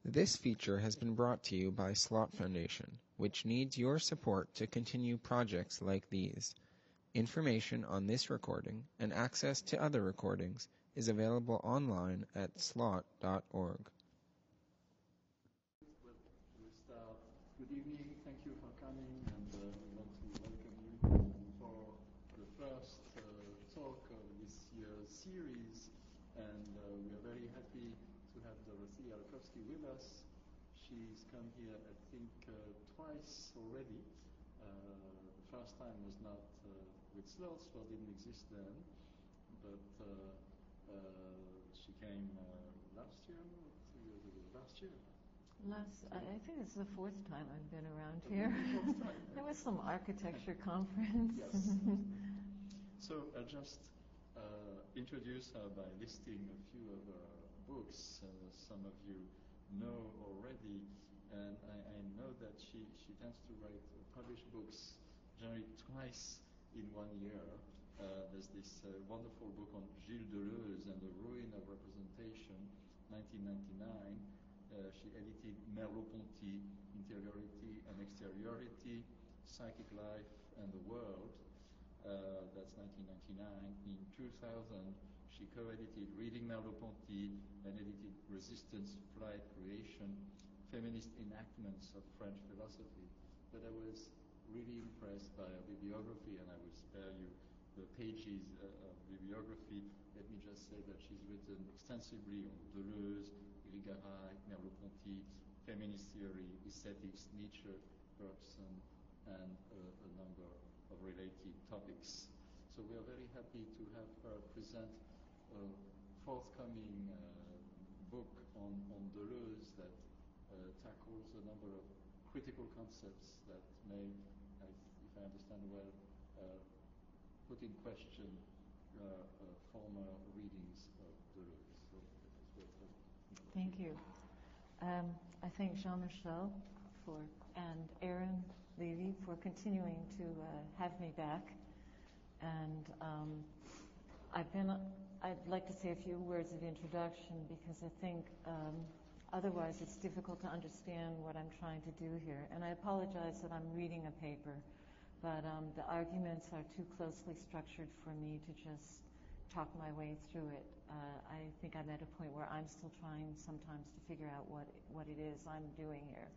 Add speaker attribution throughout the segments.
Speaker 1: This feature has been brought to you by Slot Foundation, which needs your support to continue projects like these. Information on this recording and access to other recordings is available online at slot.org.
Speaker 2: We'll start. Good evening. Thank you for coming, and we want to welcome you for the first talk of this year's series. And we are very happy to have Dorothy Alkowski with us. She's come here, I think, twice already. The first time was not with Slot. Slot didn't exist then, but she came last year, 2 years ago. Last year.
Speaker 3: I think it's the fourth time I've been around here. There was some architecture conference.
Speaker 2: Yes. So I'll just introduce her by listing a few of her books. Some of you know already, and I know that she tends to publish books generally twice in 1 year. There's this wonderful book on Gilles Deleuze and the Ruin of Representation, 1999. She edited Merleau-Ponty, Interiority and Exteriority, Psychic Life and the World. That's 1999. In 2000, she co-edited Reading Merleau-Ponty and edited Resistance, Flight, Creation, Feminist Enactments of French Philosophy. But I was really impressed by her bibliography, and I will spare you the pages of bibliography. Let me just say that she's written extensively on Deleuze, Irigaray, Merleau-Ponty, feminist theory, aesthetics, Nietzsche, Bergson, and a number of related topics. So we are very happy to have her present a forthcoming book on Deleuze that tackles a number of critical concepts that may, if I understand well, put in question former readings of Deleuze. So
Speaker 3: thank you. I thank Jean-Michel and Aaron Levy for continuing to have me back. And I'd like to say a few words of introduction because I think otherwise it's difficult to understand what I'm trying to do here. And I apologize that I'm reading a paper, but the arguments are too closely structured for me to just talk my way through it. I think I'm at a point where I'm still trying sometimes to figure out what it is I'm doing here.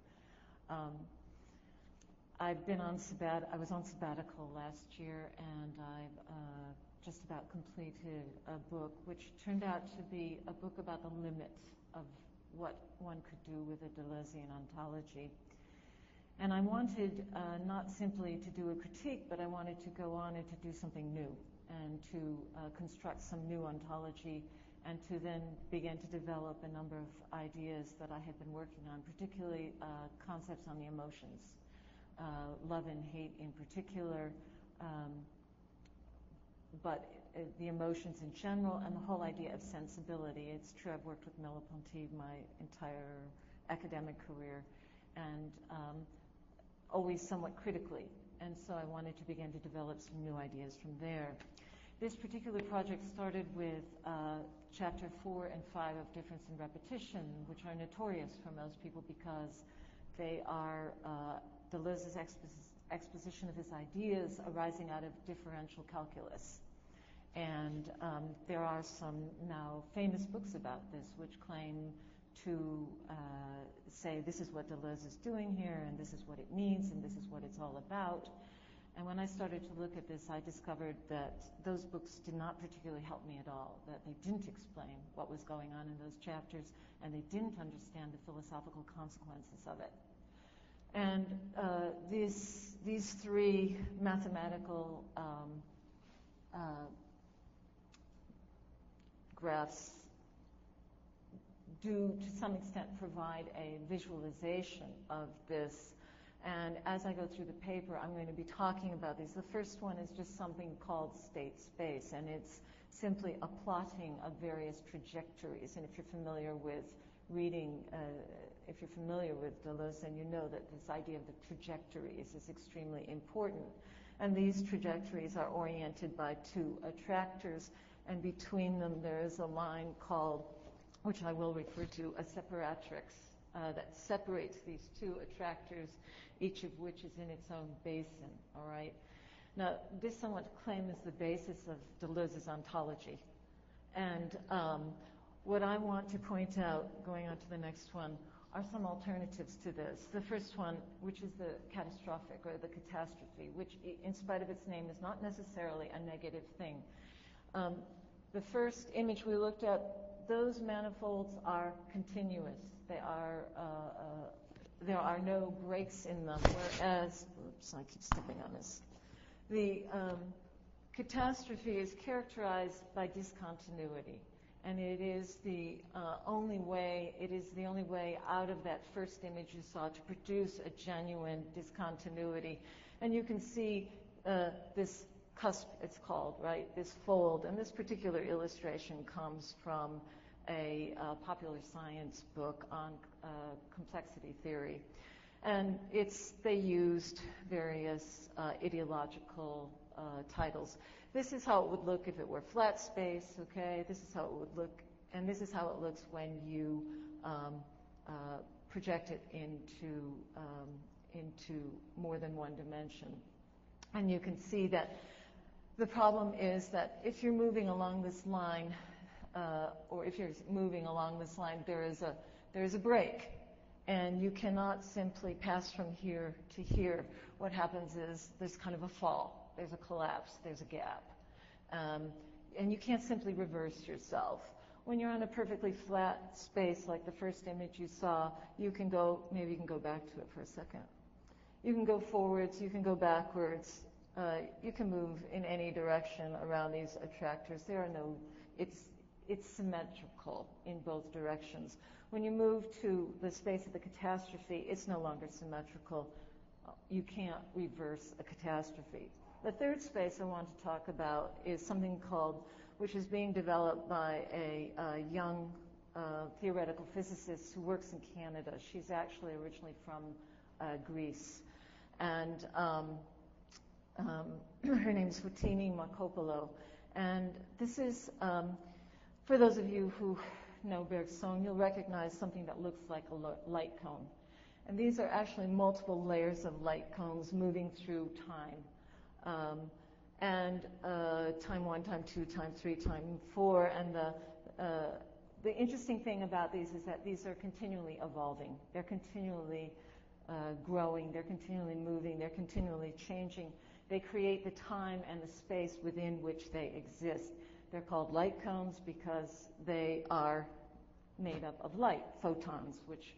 Speaker 3: I was on sabbatical last year, and I've just about completed a book which turned out to be a book about the limits of what one could do with a Deleuzean ontology. And I wanted not simply to do a critique, but I wanted to go on and to do something new and to construct some new ontology and to then begin to develop a number of ideas that I had been working on, particularly concepts on the emotions, love and hate in particular, but the emotions in general and the whole idea of sensibility. It's true I've worked with Merleau-Ponty my entire academic career, and always somewhat critically. And so I wanted to begin to develop some new ideas from there. This particular project started with chapter 4 and 5 of Difference in Repetition, which are notorious for most people because they are Deleuze's exposition of his ideas arising out of differential calculus. And there are some now famous books about this which claim to say this is what Deleuze is doing here, and this is what it means, and this is what it's all about. And when I started to look at this, I discovered that those books did not particularly help me at all, that they didn't explain what was going on in those chapters, and they didn't understand the philosophical consequences of it. And these three mathematical graphs do, to some extent, provide a visualization of this. And as I go through the paper, I'm going to be talking about these. The first one is just something called state space, and it's simply a plotting of various trajectories. And if you're familiar with reading, if you're familiar with Deleuze, then you know that this idea of the trajectories is extremely important. And these trajectories are oriented by two attractors, and between them there is a line called, which I will refer to, a separatrix. that separates these two attractors, each of which is in its own basin, all right? Now, this I want to claim is the basis of Deleuze's ontology. And what I want to point out, going on to the next one, are some alternatives to this. The first one, which is the catastrophic or the catastrophe, which in spite of its name is not necessarily a negative thing. The first image we looked at, those manifolds are continuous. They are, there are no breaks in them, whereas, oops, I keep stepping on this. The catastrophe is characterized by discontinuity. And it is the only way out of that first image you saw to produce a genuine discontinuity. And you can see this cusp, it's called, right? This fold. And this particular illustration comes from a popular science book on complexity theory. And they used various ideological titles. This is how it would look if it were flat space, okay? This is how it would look, and this is how it looks when you project it into more than one dimension. And you can see that the problem is that if you're moving along this line, there is a break, and you cannot simply pass from here to here. What happens is there's kind of a fall. There's a collapse, there's a gap. And you can't simply reverse yourself. When you're on a perfectly flat space like the first image you saw, maybe you can go back to it for a second. You can go forwards, you can go backwards, you can move in any direction around these attractors. It's symmetrical in both directions. When you move to the space of the catastrophe, it's no longer symmetrical. You can't reverse a catastrophe. The third space I want to talk about is something which is being developed by a young theoretical physicist who works in Canada. She's actually originally from Greece. And her name is Fotini Markopoulou. And this is, for those of you who know Bergson, you'll recognize something that looks like a light cone. And these are actually multiple layers of light cones moving through time. Time 1, time 2, time 3, time 4, and the interesting thing about these is that these are continually evolving. They're continually growing. They're continually moving. They're continually changing. They create the time and the space within which they exist. They're called light cones because they are made up of light, photons, which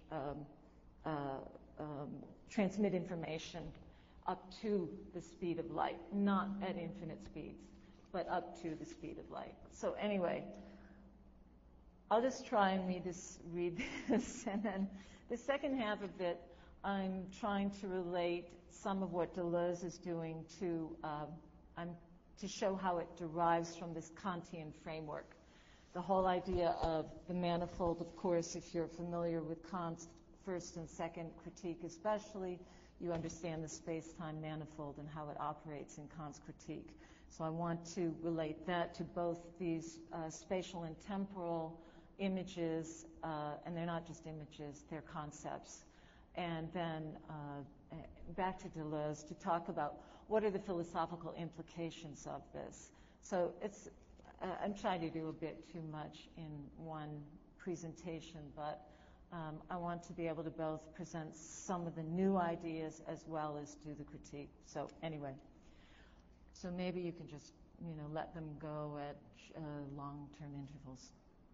Speaker 3: transmit information up to the speed of light, not at infinite speeds, but up to the speed of light. So anyway, I'll just try and read this, and then the second half of it, I'm trying to relate some of what Deleuze is doing to show how it derives from this Kantian framework. The whole idea of the manifold, of course, if you're familiar with Kant's first and second critique especially, you understand the space-time manifold and how it operates in Kant's critique. So I want to relate that to both these spatial and temporal images, and they're not just images, they're concepts. And then back to Deleuze to talk about what are the philosophical implications of this. So I'm trying to do a bit too much in one presentation, but I want to be able to both present some of the new ideas as well as do the critique. So anyway, so maybe you can just, let them go at long-term intervals.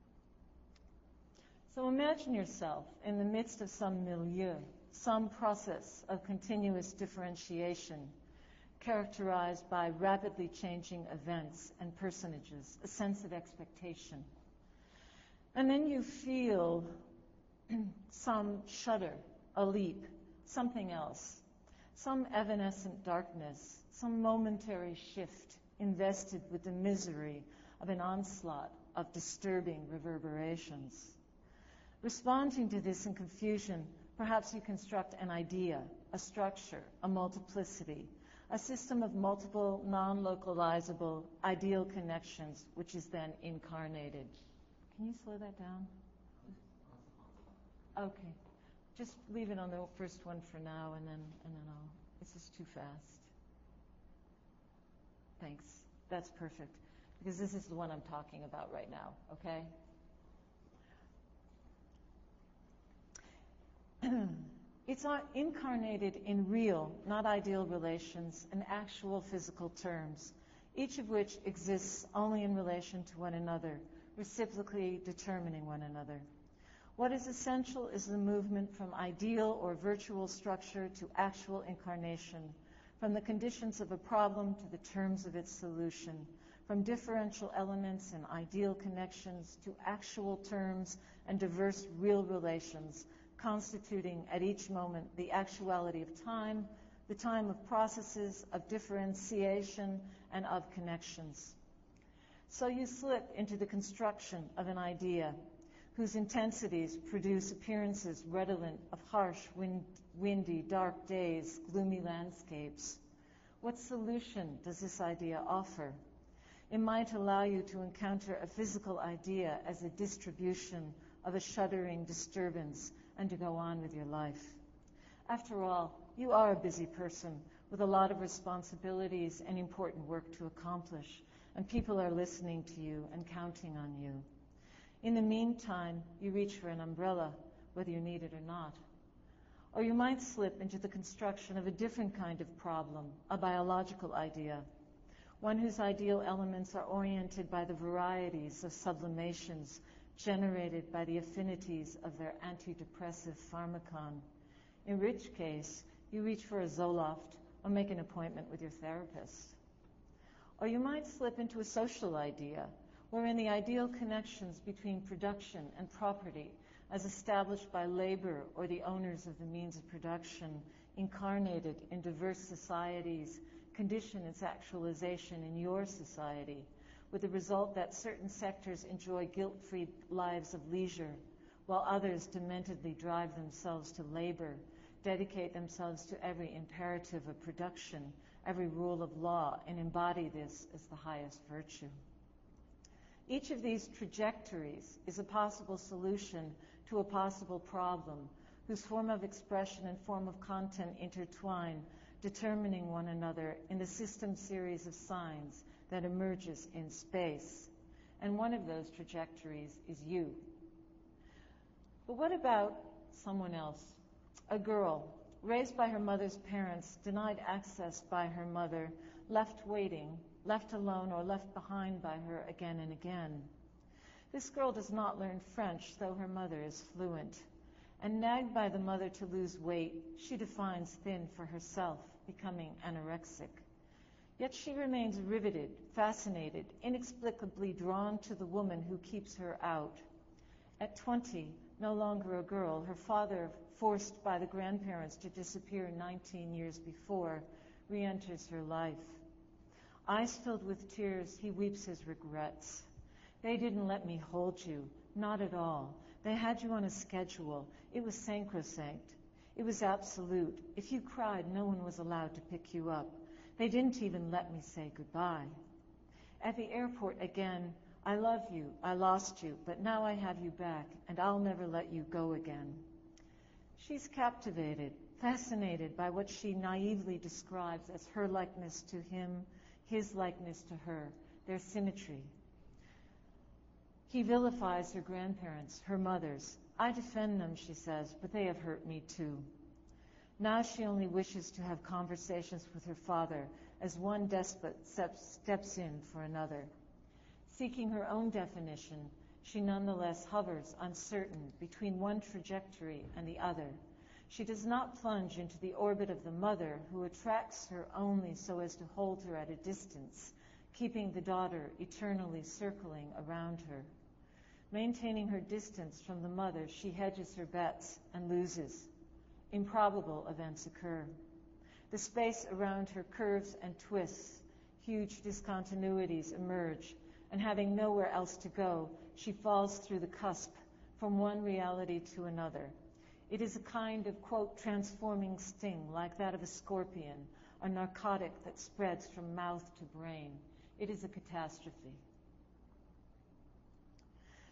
Speaker 3: So imagine yourself in the midst of some milieu, some process of continuous differentiation characterized by rapidly changing events and personages, a sense of expectation. And then you feel some shudder, a leap, something else, some evanescent darkness, some momentary shift invested with the misery of an onslaught of disturbing reverberations. Responding to this in confusion, perhaps you construct an idea, a structure, a multiplicity, a system of multiple non-localizable ideal connections, which is then incarnated. Can you slow that down? Okay. Just leave it on the first one for now, and then I'll. This is too fast. Thanks. That's perfect. Because this is the one I'm talking about right now, okay? It's incarnated in real, not ideal relations and actual physical terms, each of which exists only in relation to one another, reciprocally determining one another. What is essential is the movement from ideal or virtual structure to actual incarnation, from the conditions of a problem to the terms of its solution, from differential elements and ideal connections to actual terms and diverse real relations, constituting at each moment the actuality of time, the time of processes, of differentiation, and of connections. So you slip into the construction of an idea whose intensities produce appearances redolent of harsh, windy, dark days, gloomy landscapes. What solution does this idea offer? It might allow you to encounter a physical idea as a distribution of a shuddering disturbance and to go on with your life. After all, you are a busy person with a lot of responsibilities and important work to accomplish, and people are listening to you and counting on you. In the meantime, you reach for an umbrella, whether you need it or not. Or you might slip into the construction of a different kind of problem, a biological idea, one whose ideal elements are oriented by the varieties of sublimations generated by the affinities of their antidepressive pharmacon, in which case you reach for a Zoloft or make an appointment with your therapist. Or you might slip into a social idea, wherein the ideal connections between production and property, as established by labor or the owners of the means of production, incarnated in diverse societies, condition its actualization in your society, with the result that certain sectors enjoy guilt-free lives of leisure, while others dementedly drive themselves to labor, dedicate themselves to every imperative of production, every rule of law, and embody this as the highest virtue. Each of these trajectories is a possible solution to a possible problem, whose form of expression and form of content intertwine, determining one another in the system series of signs that emerges in space. And one of those trajectories is you. But what about someone else? A girl, raised by her mother's parents, denied access by her mother, left waiting, left alone or left behind by her again and again. This girl does not learn French, though her mother is fluent. And nagged by the mother to lose weight, she defines thin for herself, becoming anorexic. Yet she remains riveted, fascinated, inexplicably drawn to the woman who keeps her out. At 20, no longer a girl, her father, forced by the grandparents to disappear 19 years before, re-enters her life. Eyes filled with tears, he weeps his regrets. They didn't let me hold you, not at all. They had you on a schedule. It was sacrosanct. It was absolute. If you cried, no one was allowed to pick you up. They didn't even let me say goodbye. At the airport again, I love you, I lost you, but now I have you back, and I'll never let you go again. She's captivated, fascinated by what she naively describes as her likeness to him, his likeness to her, their symmetry. He vilifies her grandparents, her mothers. I defend them, she says, but they have hurt me too. Now she only wishes to have conversations with her father as one despot steps in for another. Seeking her own definition, she nonetheless hovers uncertain between one trajectory and the other. She does not plunge into the orbit of the mother, who attracts her only so as to hold her at a distance, keeping the daughter eternally circling around her. Maintaining her distance from the mother, she hedges her bets and loses. Improbable events occur. The space around her curves and twists. Huge discontinuities emerge, and having nowhere else to go, she falls through the cusp from one reality to another. It is a kind of, quote, transforming sting, like that of a scorpion, a narcotic that spreads from mouth to brain. It is a catastrophe.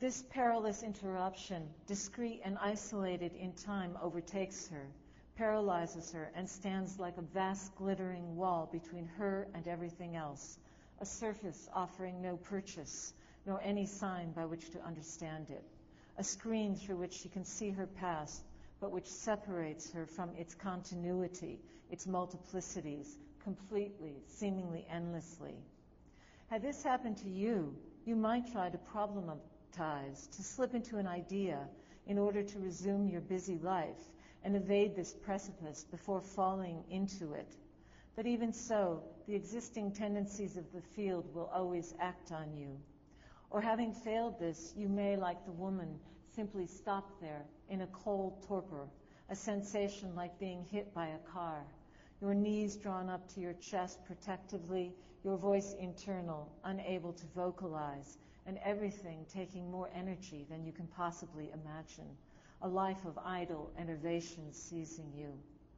Speaker 3: This perilous interruption, discrete and isolated in time, overtakes her, paralyzes her, and stands like a vast glittering wall between her and everything else, a surface offering no purchase, nor any sign by which to understand it, a screen through which she can see her past, but which separates her from its continuity, its multiplicities, completely, seemingly endlessly. Had this happened to you, you might try to problematize, to slip into an idea in order to resume your busy life and evade this precipice before falling into it. But even so, the existing tendencies of the field will always act on you. Or having failed this, you may, like the woman, simply stop there in a cold torpor, a sensation like being hit by a car, your knees drawn up to your chest protectively, your voice internal, unable to vocalize, and everything taking more energy than you can possibly imagine, a life of idle enervation seizing you.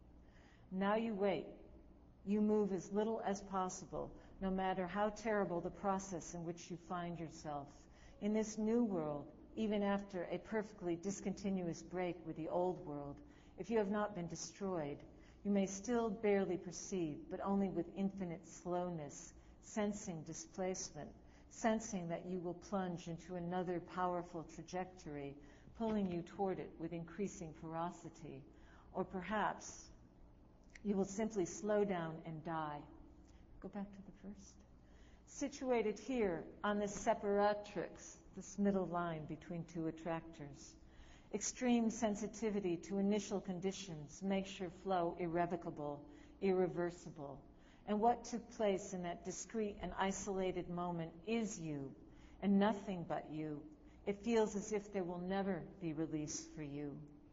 Speaker 3: Now you wait. You move as little as possible, no matter how terrible the process in which you find yourself. In this new world, even after a perfectly discontinuous break with the old world, if you have not been destroyed, you may still barely perceive, but only with infinite slowness, sensing displacement, sensing that you will plunge into another powerful trajectory, pulling you toward it with increasing ferocity. Or perhaps you will simply slow down and die. Go back to the first. Situated here on this separatrix, this middle line between two attractors, extreme sensitivity to initial conditions makes your flow irrevocable, irreversible. And what took place in that discrete and isolated moment is you, and nothing but you. It feels as if there will never be release for you.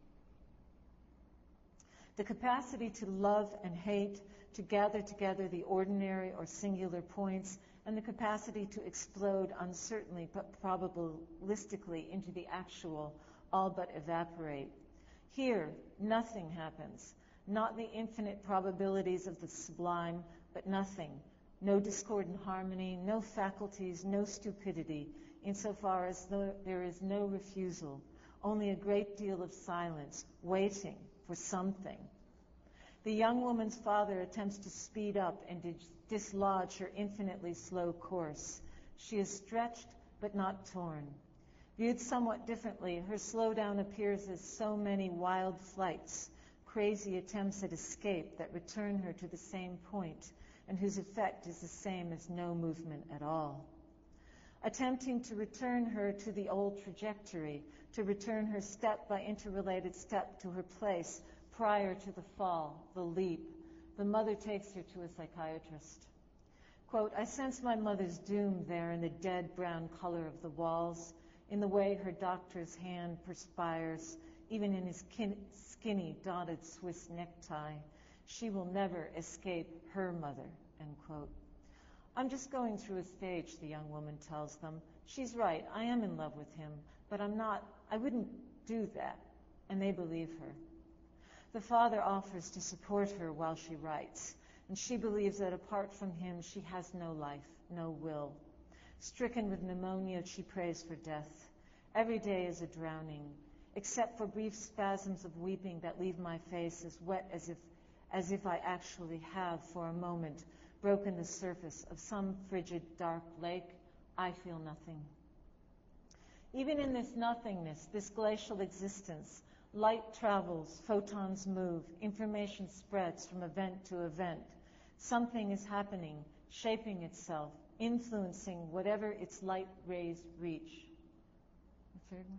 Speaker 3: The capacity to love and hate, to gather together the ordinary or singular points, and the capacity to explode uncertainly but probabilistically into the actual, all but evaporate. Here, nothing happens. Not the infinite probabilities of the sublime, but nothing. No discordant harmony, no faculties, no stupidity, insofar as there is no refusal, only a great deal of silence, waiting for something. The young woman's father attempts to speed up and dislodge her infinitely slow course. She is stretched but not torn. Viewed somewhat differently, her slowdown appears as so many wild flights, crazy attempts at escape that return her to the same point, and whose effect is the same as no movement at all. Attempting to return her to the old trajectory, to return her step by interrelated step to her place prior to the fall, the leap, the mother takes her to a psychiatrist. Quote, I sense my mother's doom there in the dead brown color of the walls, in the way her doctor's hand perspires, even in his skinny, dotted Swiss necktie. She will never escape her mother, end quote. I'm just going through a stage, the young woman tells them. She's right, I am in love with him, but I wouldn't do that. And they believe her. The father offers to support her while she writes, and she believes that apart from him, she has no life, no will. Stricken with pneumonia, she prays for death. Every day is a drowning, except for brief spasms of weeping that leave my face as wet as if I actually have, for a moment, broken the surface of some frigid, dark lake. I feel nothing. Even in this nothingness, this glacial existence, light travels, photons move, information spreads from event to event. Something is happening, shaping itself, influencing whatever its light rays reach. The third one.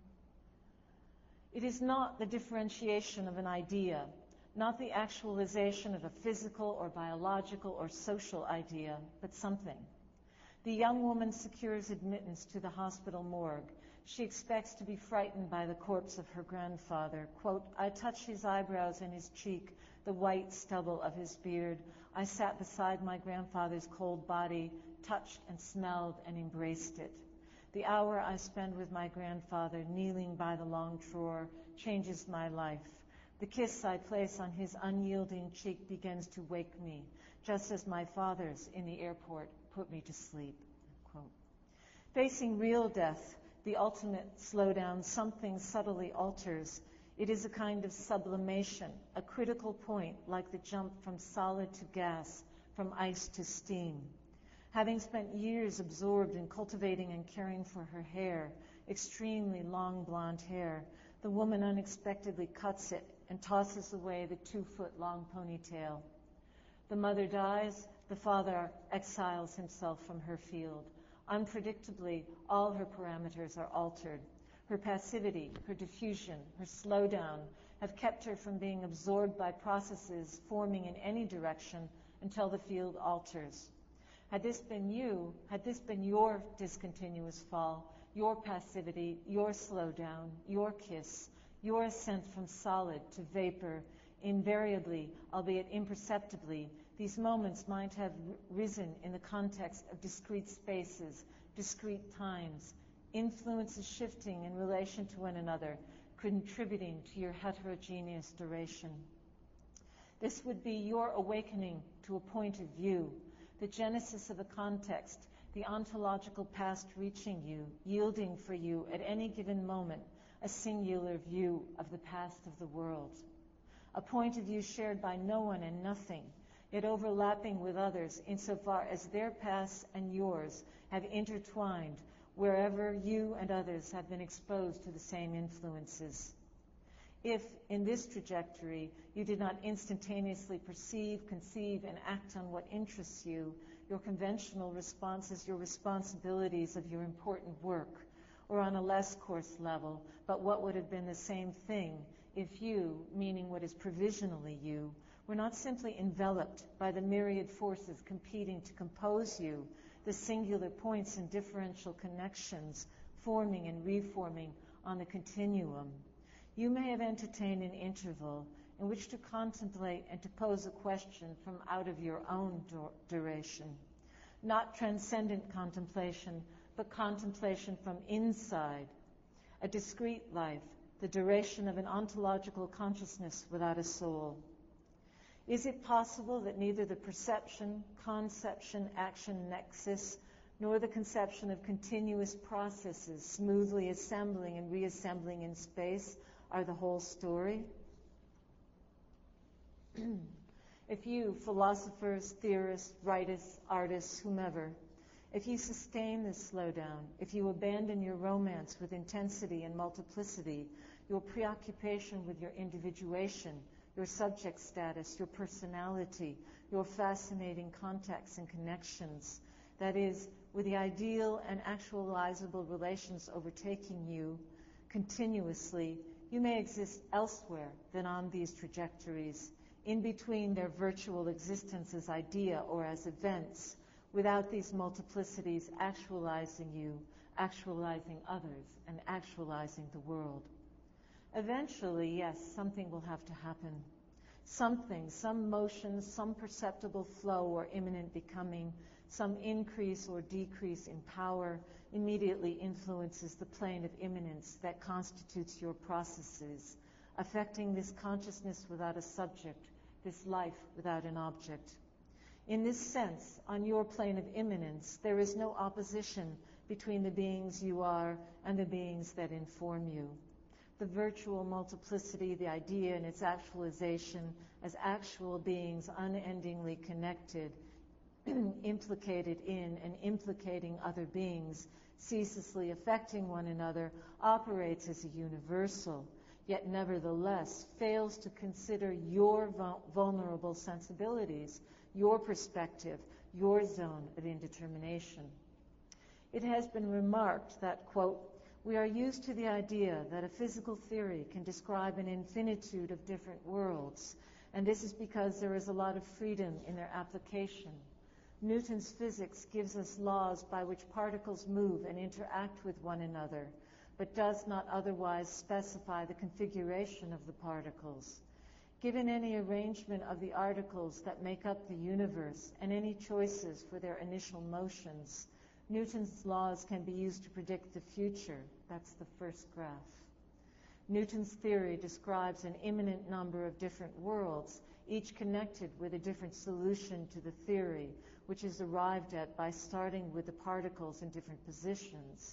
Speaker 3: It is not the differentiation of an idea, not the actualization of a physical or biological or social idea, but something. The young woman secures admittance to the hospital morgue. She expects to be frightened by the corpse of her grandfather. Quote, I touched his eyebrows and his cheek, the white stubble of his beard. I sat beside my grandfather's cold body, touched and smelled and embraced it. The hour I spend with my grandfather, kneeling by the long drawer, changes my life. The kiss I place on his unyielding cheek begins to wake me, just as my father's in the airport put me to sleep. Quote. Facing real death, the ultimate slowdown, something subtly alters. It is a kind of sublimation, a critical point, like the jump from solid to gas, from ice to steam. Having spent years absorbed in cultivating and caring for her hair, extremely long blonde hair, the woman unexpectedly cuts it and tosses away the 2-foot-long ponytail. The mother dies, the father exiles himself from her field. Unpredictably, all her parameters are altered. Her passivity, her diffusion, her slowdown have kept her from being absorbed by processes forming in any direction until the field alters. Had this been you, had this been your discontinuous fall, your passivity, your slowdown, your kiss, your ascent from solid to vapor, invariably, albeit imperceptibly, these moments might have risen in the context of discrete spaces, discrete times, influences shifting in relation to one another, contributing to your heterogeneous duration. This would be your awakening to a point of view, the genesis of a context, the ontological past reaching you, yielding for you at any given moment a singular view of the past of the world. A point of view shared by no one and nothing, yet overlapping with others insofar as their past and yours have intertwined wherever you and others have been exposed to the same influences. If, in this trajectory, you did not instantaneously perceive, conceive, and act on what interests you, your conventional responses, your responsibilities of your important work, or on a less coarse level, but what would have been the same thing if you, meaning what is provisionally you, were not simply enveloped by the myriad forces competing to compose you, the singular points and differential connections forming and reforming on the continuum. You may have entertained an interval in which to contemplate and to pose a question from out of your own duration. Not transcendent contemplation, but contemplation from inside. A discrete life, the duration of an ontological consciousness without a soul. Is it possible that neither the perception, conception, action nexus, nor the conception of continuous processes smoothly assembling and reassembling in space are the whole story? If you, philosophers, theorists, writers, artists, whomever, if you sustain this slowdown, if you abandon your romance with intensity and multiplicity, your preoccupation with your individuation, your subject status, your personality, your fascinating contacts and connections, that is, with the ideal and actualizable relations overtaking you continuously, you may exist elsewhere than on these trajectories, in between their virtual existence as idea or as events, without these multiplicities actualizing you, actualizing others, and actualizing the world. Eventually, yes, something will have to happen. Something, some motion, some perceptible flow or imminent becoming, some increase or decrease in power immediately influences the plane of immanence that constitutes your processes, affecting this consciousness without a subject, this life without an object. In this sense, on your plane of immanence, there is no opposition between the beings you are and the beings that inform you. The virtual multiplicity, the idea and its actualization as actual beings unendingly connected, implicated in and implicating other beings, ceaselessly affecting one another, operates as a universal, yet nevertheless fails to consider your vulnerable sensibilities, your perspective, your zone of indetermination. It has been remarked that, quote, we are used to the idea that a physical theory can describe an infinitude of different worlds, and this is because there is a lot of freedom in their application. Newton's physics gives us laws by which particles move and interact with one another, but does not otherwise specify the configuration of the particles. Given any arrangement of the articles that make up the universe and any choices for their initial motions, Newton's laws can be used to predict the future. That's the first graph. Newton's theory describes an imminent number of different worlds, each connected with a different solution to the theory, which is arrived at by starting with the particles in different positions.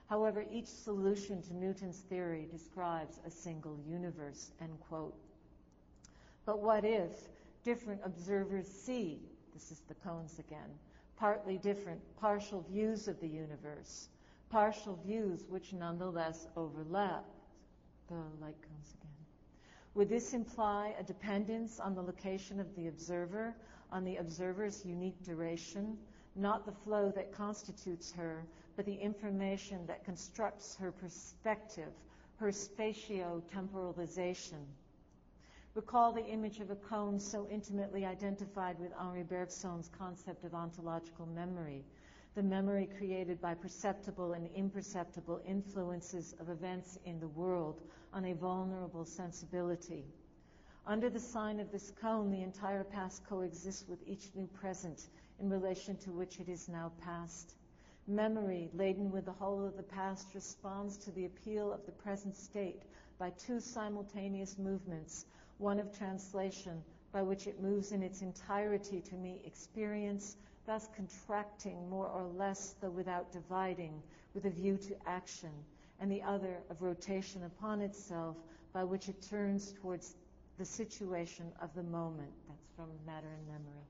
Speaker 3: However, each solution to Newton's theory describes a single universe, end quote. But what if different observers see, this is the cones again, partly different partial views of the universe, partial views which nonetheless overlap? The light cones again. Would this imply a dependence on the location of the observer, on the observer's unique duration, not the flow that constitutes her, but the information that constructs her perspective, her spatio-temporalization? Recall the image of a cone so intimately identified with Henri Bergson's concept of ontological memory, the memory created by perceptible and imperceptible influences of events in the world on a vulnerable sensibility. Under the sign of this cone, the entire past coexists with each new present in relation to which it is now past. Memory, laden with the whole of the past, responds to the appeal of the present state by two simultaneous movements, one of translation, by which it moves in its entirety to meet experience, thus contracting more or less, though without dividing, with a view to action, and the other of rotation upon itself, by which it turns towards the situation of the moment. That's from Matter and Memory.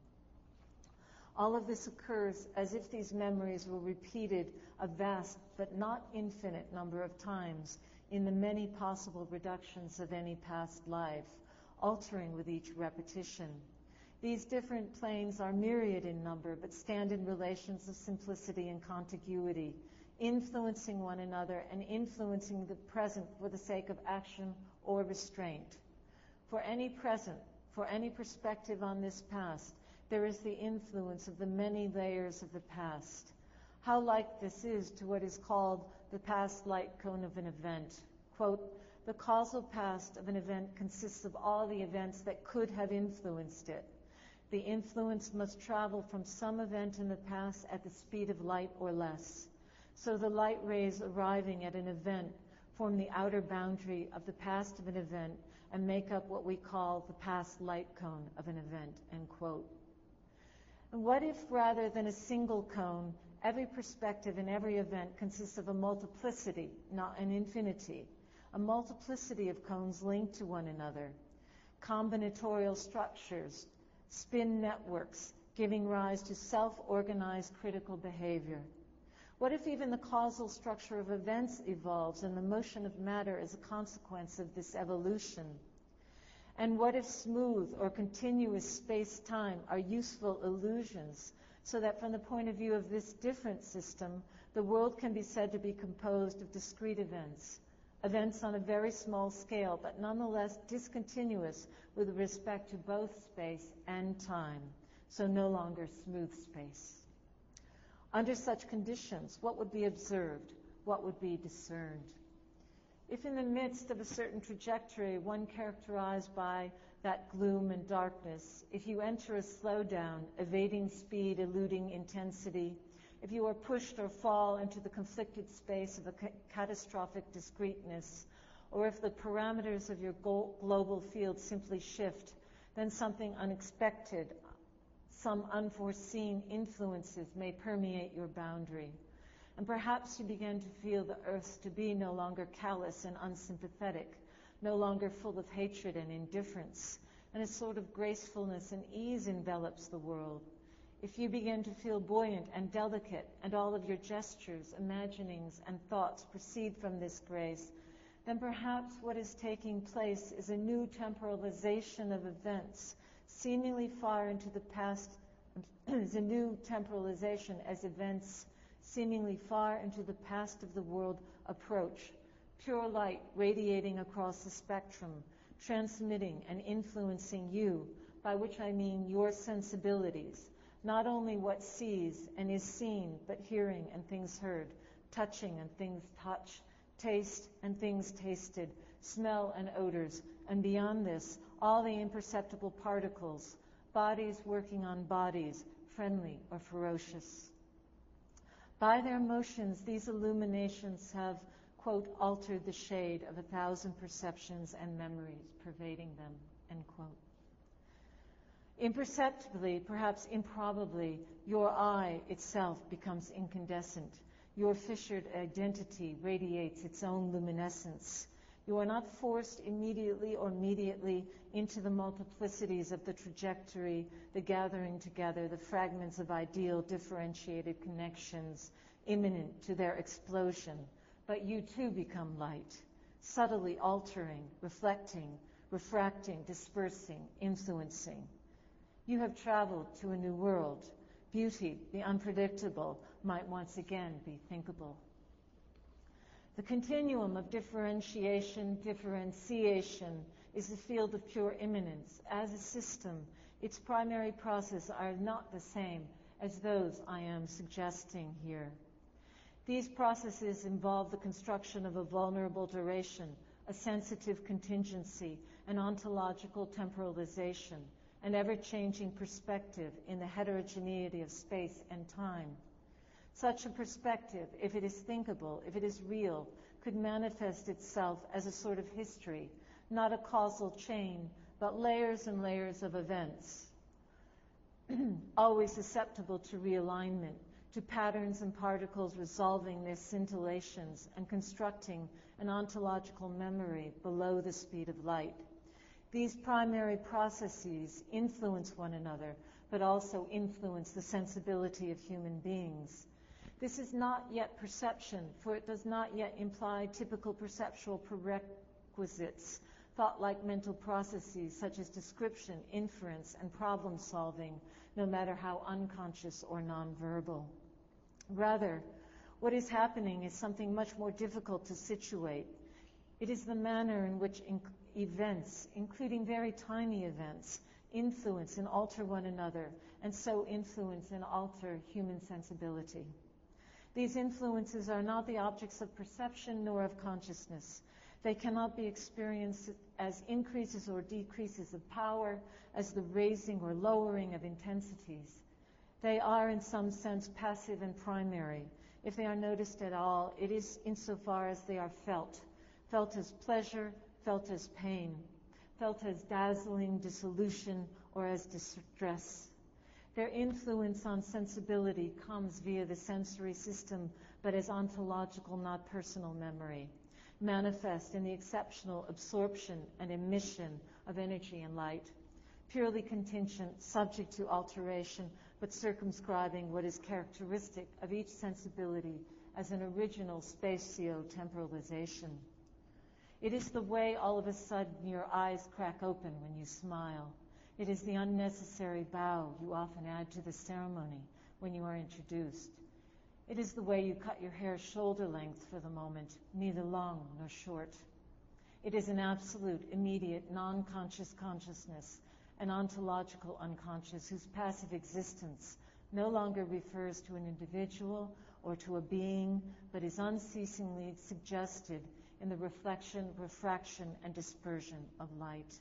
Speaker 3: All of this occurs as if these memories were repeated a vast but not infinite number of times in the many possible reductions of any past life, altering with each repetition. These different planes are myriad in number, but stand in relations of simplicity and contiguity, influencing one another and influencing the present for the sake of action or restraint. For any present, for any perspective on this past, there is the influence of the many layers of the past. How like this is to what is called the past light cone of an event. Quote, the causal past of an event consists of all the events that could have influenced it. The influence must travel from some event in the past at the speed of light or less. So the light rays arriving at an event form the outer boundary of the past of an event and make up what we call the past light cone of an event, end quote. And what if, rather than a single cone, every perspective in every event consists of a multiplicity, not an infinity, a multiplicity of cones linked to one another, combinatorial structures, spin networks, giving rise to self-organized critical behavior? What if even the causal structure of events evolves and the motion of matter is a consequence of this evolution? And what if smooth or continuous space-time are useful illusions, so that from the point of view of this different system, the world can be said to be composed of discrete events, events on a very small scale, but nonetheless discontinuous with respect to both space and time, so no longer smooth space. Under such conditions, what would be observed? What would be discerned? If in the midst of a certain trajectory, one characterized by that gloom and darkness, if you enter a slowdown, evading speed, eluding intensity, if you are pushed or fall into the conflicted space of a catastrophic discreteness, or if the parameters of your global field simply shift, then something unexpected, some unforeseen influences may permeate your boundary. And perhaps you begin to feel the earth to be no longer callous and unsympathetic, no longer full of hatred and indifference, and a sort of gracefulness and ease envelops the world. If you begin to feel buoyant and delicate, and all of your gestures, imaginings, and thoughts proceed from this grace, then perhaps what is taking place is a new temporalization of events, seemingly far into the past, is a new temporalization as events seemingly far into the past of the world approach, pure light radiating across the spectrum, transmitting and influencing you, by which I mean your sensibilities, not only what sees and is seen, but hearing and things heard, touching and things touched, taste and things tasted, smell and odors, and beyond this, all the imperceptible particles, bodies working on bodies, friendly or ferocious. By their motions, these illuminations have, quote, altered the shade of 1,000 perceptions and memories pervading them, end quote. Imperceptibly, perhaps improbably, your eye itself becomes incandescent. Your fissured identity radiates its own luminescence. You are not forced immediately or mediately into the multiplicities of the trajectory, the gathering together, the fragments of ideal differentiated connections imminent to their explosion. But you too become light, subtly altering, reflecting, refracting, dispersing, influencing. You have traveled to a new world. Beauty, the unpredictable, might once again be thinkable. The continuum of differentiation, differentiation is the field of pure immanence. As a system, its primary processes are not the same as those I am suggesting here. These processes involve the construction of a vulnerable duration, a sensitive contingency, an ontological temporalization, an ever-changing perspective in the heterogeneity of space and time. Such a perspective, if it is thinkable, if it is real, could manifest itself as a sort of history, not a causal chain, but layers and layers of events, always susceptible to realignment, to patterns and particles resolving their scintillations and constructing an ontological memory below the speed of light. These primary processes influence one another, but also influence the sensibility of human beings. This is not yet perception, for it does not yet imply typical perceptual prerequisites, thought-like mental processes such as description, inference, and problem-solving, no matter how unconscious or nonverbal. Rather, what is happening is something much more difficult to situate. It is the manner in which events, including very tiny events, influence and alter one another, and so influence and alter human sensibility. These influences are not the objects of perception nor of consciousness. They cannot be experienced as increases or decreases of power, as the raising or lowering of intensities. They are, in some sense, passive and primary. If they are noticed at all, it is insofar as they are felt as pleasure, felt as pain, felt as dazzling dissolution or as distress. Their influence on sensibility comes via the sensory system, but as ontological, not personal memory, manifest in the exceptional absorption and emission of energy and light, purely contingent, subject to alteration, but circumscribing what is characteristic of each sensibility as an original spatio-temporalization. It is the way all of a sudden your eyes crack open when you smile. It is the unnecessary bow you often add to the ceremony when you are introduced. It is the way you cut your hair shoulder length for the moment, neither long nor short. It is an absolute, immediate, non-conscious consciousness, an ontological unconscious whose passive existence no longer refers to an individual or to a being, but is unceasingly suggested in the reflection, refraction, and dispersion of light.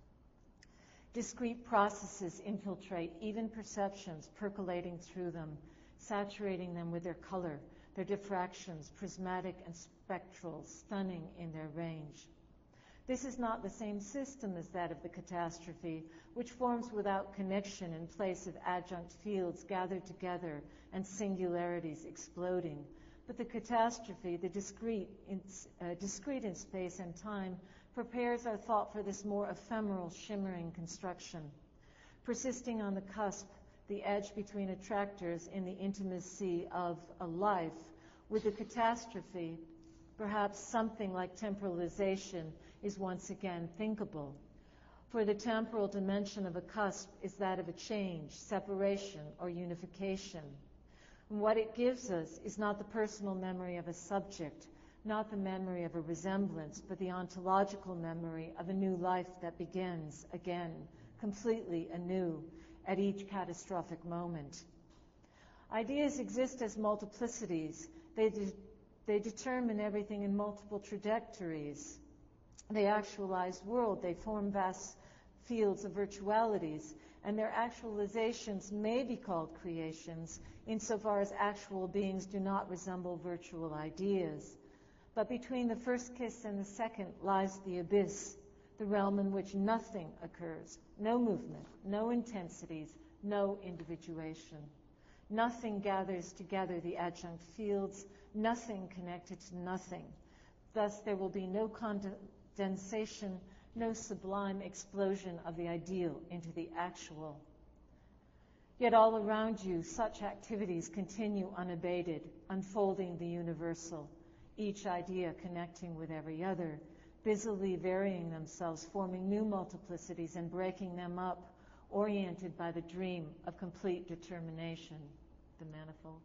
Speaker 3: Discrete processes infiltrate even perceptions, percolating through them, saturating them with their color, their diffractions, prismatic and spectral, stunning in their range. This is not the same system as that of the catastrophe, which forms without connection in place of adjunct fields gathered together and singularities exploding. But the catastrophe, the discrete in space and time, prepares our thought for this more ephemeral, shimmering construction. Persisting on the cusp, the edge between attractors in the intimacy of a life, with the catastrophe, perhaps something like temporalization is once again thinkable. For the temporal dimension of a cusp is that of a change, separation, or unification. And what it gives us is not the personal memory of a subject, not the memory of a resemblance, but the ontological memory of a new life that begins again, completely anew, at each catastrophic moment. Ideas exist as multiplicities. They determine everything in multiple trajectories. They actualize world. They form vast fields of virtualities, and their actualizations may be called creations insofar as actual beings do not resemble virtual ideas. But between the first kiss and the second lies the abyss, the realm in which nothing occurs, no movement, no intensities, no individuation. Nothing gathers together the adjunct fields, nothing connected to nothing. Thus, there will be no condensation, no sublime explosion of the ideal into the actual. Yet all around you, such activities continue unabated, unfolding the universal, each idea connecting with every other, busily varying themselves, forming new multiplicities and breaking them up, oriented by the dream of complete determination, the manifold.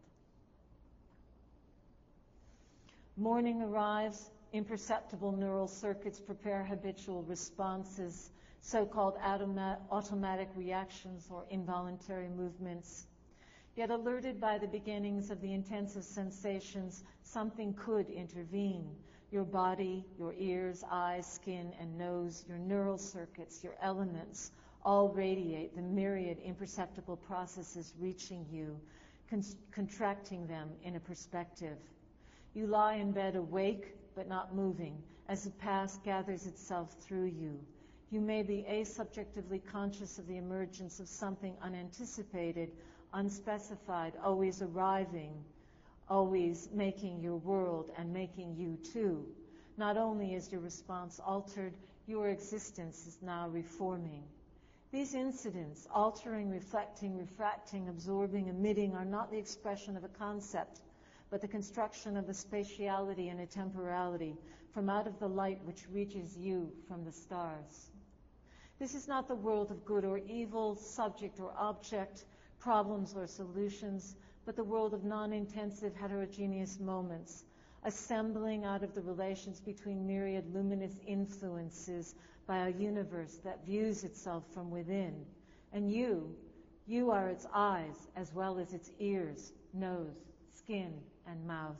Speaker 3: Morning arrives, imperceptible neural circuits prepare habitual responses, so-called automatic reactions or involuntary movements. Yet alerted by the beginnings of the intensive sensations, something could intervene. Your body, your ears, eyes, skin, and nose, your neural circuits, your elements, all radiate the myriad imperceptible processes reaching you, contracting them in a perspective. You lie in bed awake, but not moving, as the past gathers itself through you. You may be asubjectively conscious of the emergence of something unanticipated, unspecified, always arriving, always making your world and making you too. Not only is your response altered, your existence is now reforming. These incidents, altering, reflecting, refracting, absorbing, emitting, are not the expression of a concept, but the construction of a spatiality and a temporality from out of the light which reaches you from the stars. This is not the world of good or evil, subject or object, problems or solutions, but the world of non-intensive heterogeneous moments, assembling out of the relations between myriad luminous influences by a universe that views itself from within. And you are its eyes as well as its ears, nose, skin, and mouth.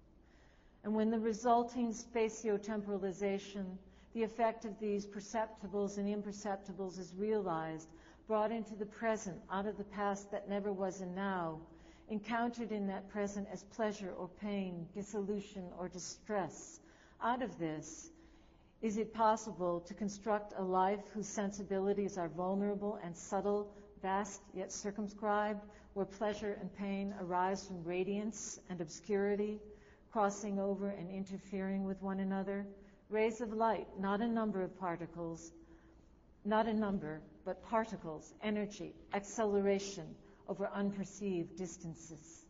Speaker 3: And when the resulting spatiotemporalization, the effect of these perceptibles and imperceptibles is realized, brought into the present, out of the past that never was and now, encountered in that present as pleasure or pain, dissolution or distress. Out of this, is it possible to construct a life whose sensibilities are vulnerable and subtle, vast yet circumscribed, where pleasure and pain arise from radiance and obscurity, crossing over and interfering with one another? Rays of light, not a number of particles, not a number, but particles, energy, acceleration over unperceived distances.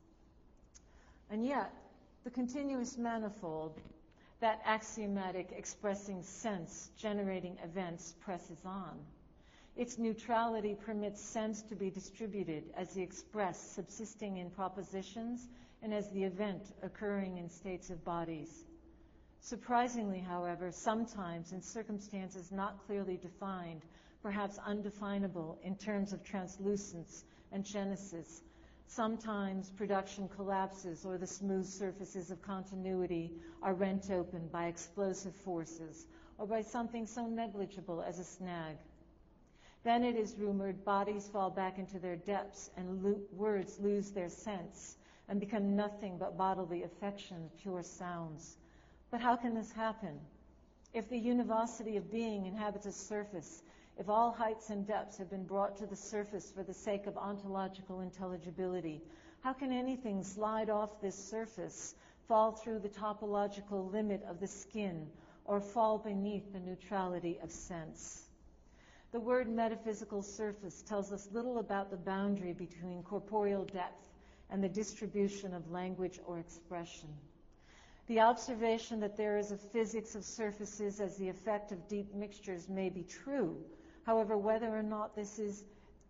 Speaker 3: And yet, the continuous manifold, that axiomatic expressing sense, generating events, presses on. Its neutrality permits sense to be distributed as the express subsisting in propositions and as the event occurring in states of bodies. Surprisingly, however, sometimes in circumstances not clearly defined, perhaps undefinable in terms of translucence and genesis, sometimes production collapses or the smooth surfaces of continuity are rent open by explosive forces or by something so negligible as a snag. Then it is rumored bodies fall back into their depths and words lose their sense and become nothing but bodily affection, pure sounds. But how can this happen? If the univocity of being inhabits a surface, if all heights and depths have been brought to the surface for the sake of ontological intelligibility, how can anything slide off this surface, fall through the topological limit of the skin, or fall beneath the neutrality of sense? The word metaphysical surface tells us little about the boundary between corporeal depth and the distribution of language or expression. The observation that there is a physics of surfaces as the effect of deep mixtures may be true. However, whether or not this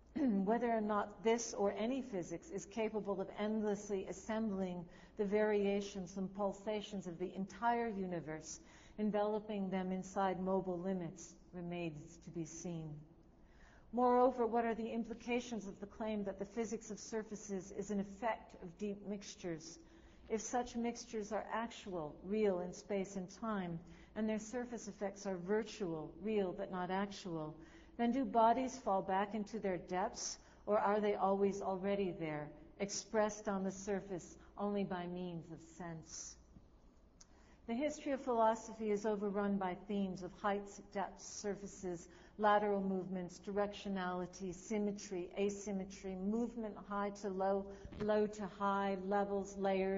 Speaker 3: or any physics is capable of endlessly assembling the variations and pulsations of the entire universe, enveloping them inside mobile limits, remains to be seen. Moreover, what are the implications of the claim that the physics of surfaces is an effect of deep mixtures? If such mixtures are actual, real in space and time, and their surface effects are virtual, real but not actual, then do bodies fall back into their depths, or are they always already there, expressed on the surface only by means of sense? The history of philosophy is overrun by themes of heights, depths, surfaces, lateral movements, directionality, symmetry, asymmetry, movement high to low, low to high, levels, layers,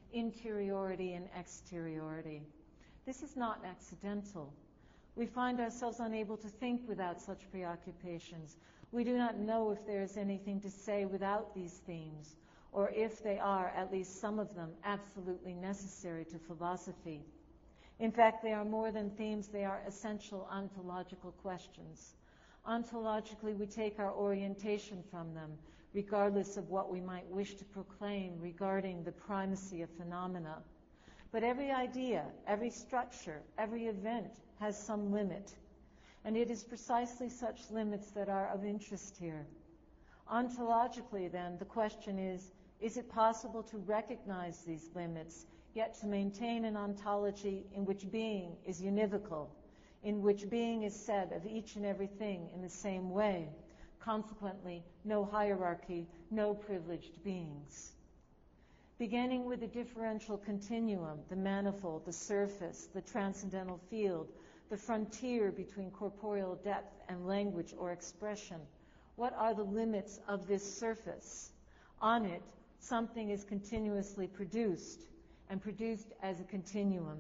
Speaker 3: interiority and exteriority. This is not accidental. We find ourselves unable to think without such preoccupations. We do not know if there is anything to say without these themes, or if they are, at least some of them, absolutely necessary to philosophy. In fact, they are more than themes, they are essential ontological questions. Ontologically, we take our orientation from them, regardless of what we might wish to proclaim regarding the primacy of phenomena. But every idea, every structure, every event has some limit. And it is precisely such limits that are of interest here. Ontologically, then, the question is it possible to recognize these limits, yet to maintain an ontology in which being is univocal, in which being is said of each and everything in the same way? Consequently, no hierarchy, no privileged beings. Beginning with the differential continuum, the manifold, the surface, the transcendental field, the frontier between corporeal depth and language or expression, what are the limits of this surface? On it, something is continuously produced, and produced as a continuum.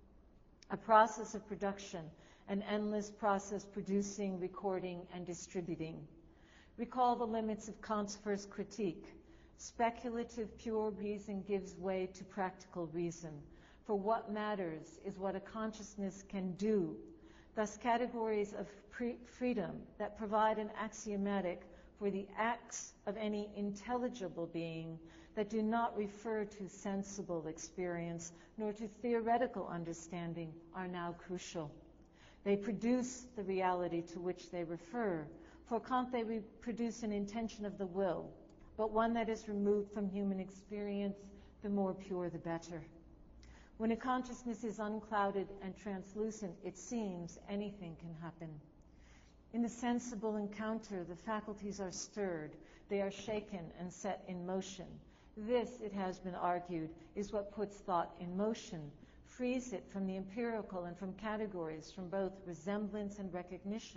Speaker 3: A process of production, an endless process producing, recording, and distributing. Recall the limits of Kant's first critique. Speculative pure reason gives way to practical reason. For what matters is what a consciousness can do. Thus, categories of freedom that provide an axiomatic for the acts of any intelligible being that do not refer to sensible experience nor to theoretical understanding are now crucial. They produce the reality to which they refer. For Kant, they reproduce an intention of the will, but one that is removed from human experience, the more pure the better. When a consciousness is unclouded and translucent, it seems anything can happen. In the sensible encounter, the faculties are stirred, they are shaken and set in motion. This, it has been argued, is what puts thought in motion, frees it from the empirical and from categories, from both resemblance and recognition.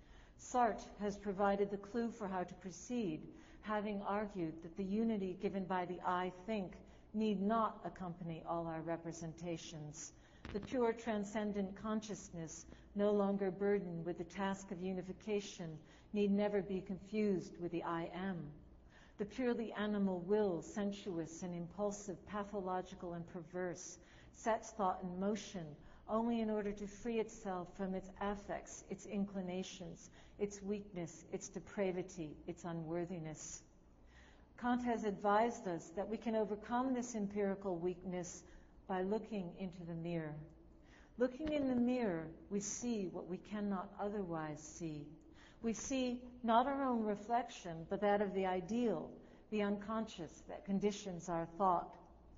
Speaker 3: Sartre has provided the clue for how to proceed, having argued that the unity given by the I think need not accompany all our representations. The pure transcendent consciousness, no longer burdened with the task of unification, need never be confused with the I am. The purely animal will, sensuous and impulsive, pathological and perverse, sets thought in motion only in order to free itself from its affects, its inclinations, its weakness, its depravity, its unworthiness. Kant has advised us that we can overcome this empirical weakness by looking into the mirror. Looking in the mirror, we see what we cannot otherwise see. We see not our own reflection, but that of the ideal, the unconscious that conditions our thought.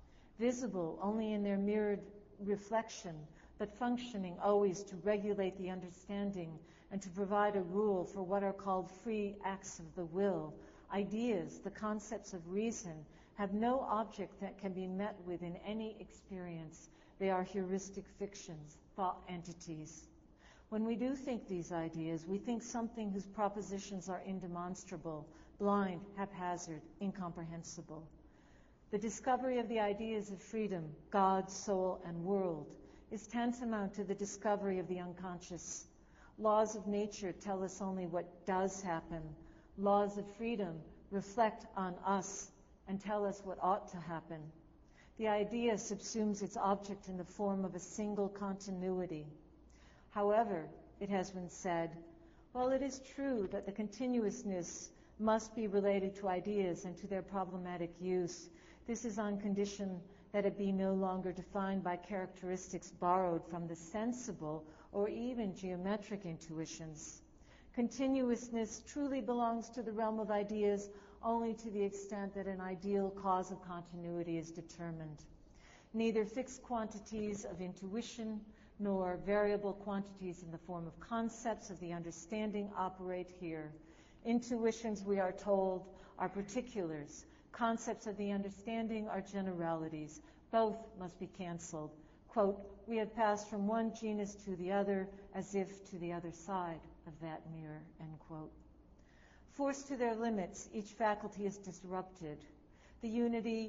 Speaker 3: Visible only in their mirrored reflection, but functioning always to regulate the understanding and to provide a rule for what are called free acts of the will. Ideas, the concepts of reason, have no object that can be met with in any experience. They are heuristic fictions, thought entities. When we do think these ideas, we think something whose propositions are indemonstrable, blind, haphazard, incomprehensible. The discovery of the ideas of freedom, God, soul, and world, is tantamount to the discovery of the unconscious. Laws of nature tell us only what does happen. Laws of freedom reflect on us and tell us what ought to happen. The idea subsumes its object in the form of a single continuity. However, it has been said, while it is true that the continuousness must be related to ideas and to their problematic use, this is on condition that it be no longer defined by characteristics borrowed from the sensible or even geometric intuitions. Continuousness truly belongs to the realm of ideas only to the extent that an ideal cause of continuity is determined. Neither fixed quantities of intuition nor variable quantities in the form of concepts of the understanding operate here. Intuitions, we are told, are particulars. Concepts of the understanding are generalities. Both must be canceled. Quote, we have passed from one genus to the other as if to the other side of that mirror, end quote. Forced to their limits, each faculty is disrupted. The unity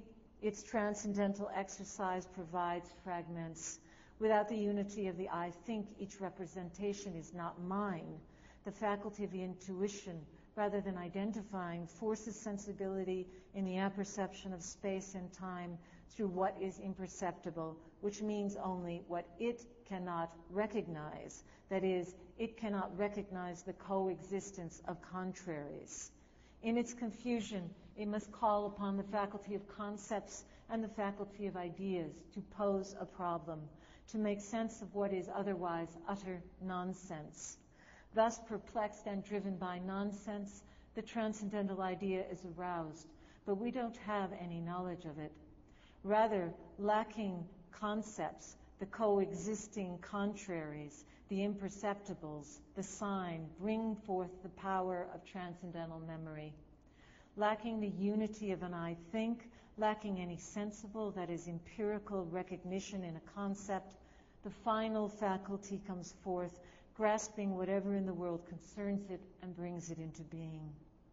Speaker 3: Its transcendental exercise provides fragments. Without the unity of the I think, each representation is not mine. The faculty of the intuition, rather than identifying, forces sensibility in the apperception of space and time through what is imperceptible, which means only what it cannot recognize. That is, it cannot recognize the coexistence of contraries. In its confusion, it must call upon the faculty of concepts and the faculty of ideas to pose a problem, to make sense of what is otherwise utter nonsense. Thus, perplexed and driven by nonsense, the transcendental idea is aroused, but we don't have any knowledge of it. Rather, lacking concepts, the coexisting contraries, the imperceptibles, the sign, bring forth the power of transcendental memory. Lacking the unity of an I think, lacking any sensible, that is, empirical recognition in a concept, the final faculty comes forth, grasping whatever in the world concerns it and brings it into being.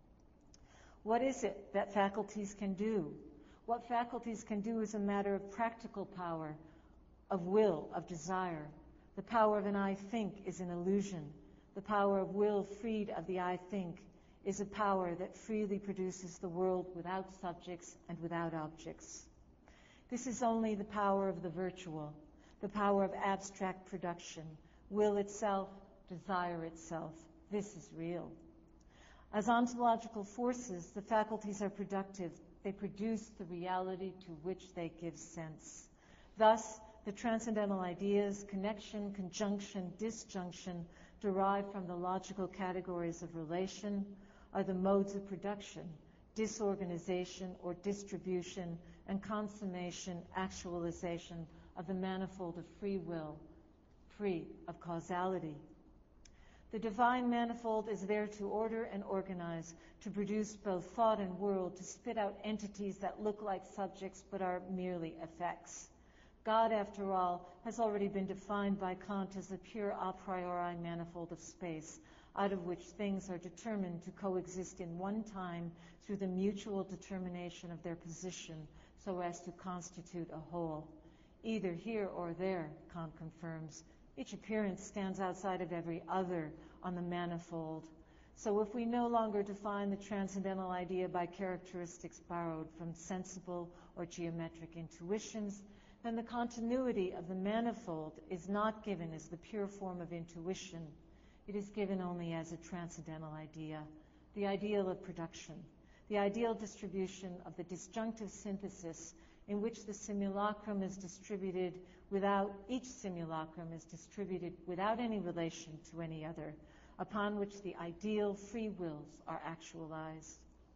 Speaker 3: What is it that faculties can do? What faculties can do is a matter of practical power, of will, of desire. The power of an I think is an illusion. The power of will freed of the I think is a power that freely produces the world without subjects and without objects. This is only the power of the virtual, the power of abstract production, will itself, desire itself. This is real. As ontological forces, the faculties are productive. They produce the reality to which they give sense. Thus, the transcendental ideas, connection, conjunction, disjunction, derived from the logical categories of relation, are the modes of production, disorganization or distribution, and consummation, actualization of the manifold of free will, free of causality. The divine manifold is there to order and organize, to produce both thought and world, to spit out entities that look like subjects but are merely effects. God, after all, has already been defined by Kant as a pure a priori manifold of space, out of which things are determined to coexist in one time through the mutual determination of their position so as to constitute a whole. Either here or there, Kant confirms, each appearance stands outside of every other on the manifold. So if we no longer define the transcendental idea by characteristics borrowed from sensible or geometric intuitions, then the continuity of the manifold is not given as the pure form of intuition. It is given only as a transcendental idea, the ideal of production, the ideal distribution of the disjunctive synthesis in which the simulacrum is distributed without, each simulacrum is distributed without any relation to any other, upon which the ideal free wills are actualized.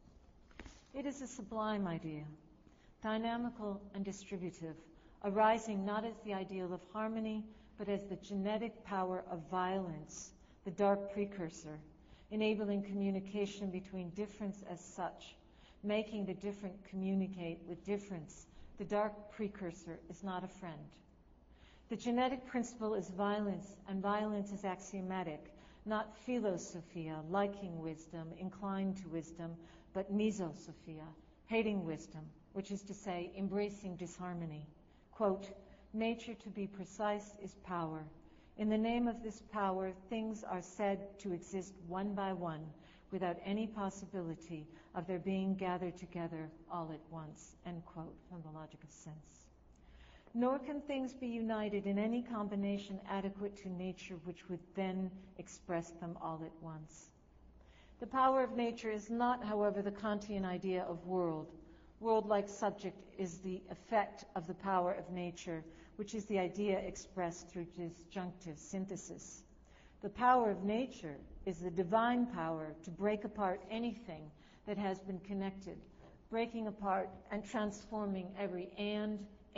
Speaker 3: It is a sublime idea, dynamical and distributive, arising not as the ideal of harmony, but as the genetic power of violence, the dark precursor, enabling communication between difference as such, making the different communicate with difference. The dark precursor is not a friend. The genetic principle is violence, and violence is axiomatic, not philosophia, liking wisdom, inclined to wisdom, but mesosophia, hating wisdom, which is to say, embracing disharmony. Quote, nature, to be precise, is power. In the name of this power, things are said to exist one by one, without any possibility of their being gathered together all at once. End quote, from The Logic of Sense. Nor can things be united in any combination adequate to nature which would then express them all at once. The power of nature is not, however, the Kantian idea of world. World-like subject is the effect of the power of nature, which is the idea expressed through disjunctive synthesis. The power of nature is the divine power to break apart anything that has been connected, breaking apart and transforming every and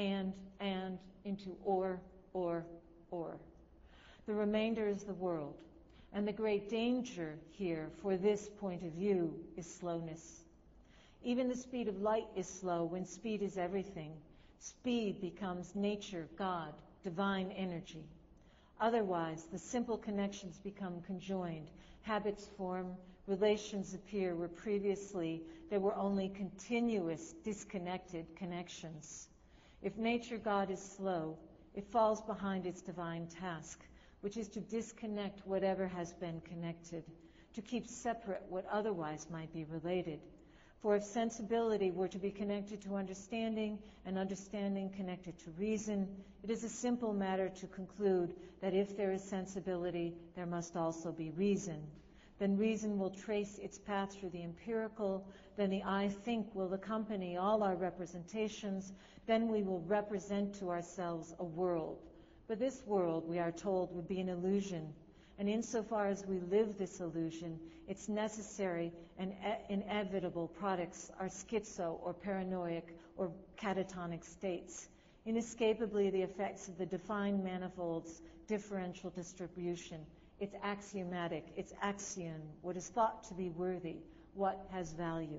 Speaker 3: into or. The remainder is the world. And the great danger here for this point of view is slowness. Even the speed of light is slow when speed is everything. Speed becomes nature, God, divine energy. Otherwise, the simple connections become conjoined. Habits form, Relations appear where previously there were only continuous, disconnected connections. If nature God is slow, it falls behind its divine task, which is to disconnect whatever has been connected, to keep separate what otherwise might be related. For if sensibility were to be connected to understanding, and understanding connected to reason, it is a simple matter to conclude that if there is sensibility, there must also be reason. Then reason will trace its path through the empirical, then the I think will accompany all our representations, then we will represent to ourselves a world. But this world, we are told, would be an illusion. And insofar as we live this illusion, its necessary and inevitable products are schizo or paranoid or catatonic states, inescapably the effects of the defined manifold's differential distribution. It's axiomatic, it's axion, what is thought to be worthy, what has value.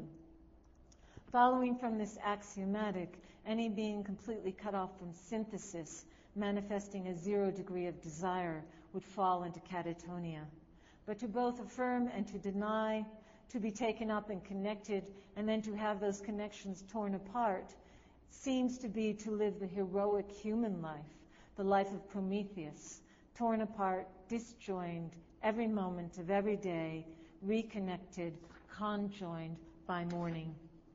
Speaker 3: Following from this axiomatic, any being completely cut off from synthesis, manifesting a 0 degree of desire, would fall into catatonia. But to both affirm and to deny, to be taken up and connected, and then to have those connections torn apart, seems to be to live the heroic human life, the life of Prometheus, torn apart, disjoined, every moment of every day, reconnected, conjoined by morning.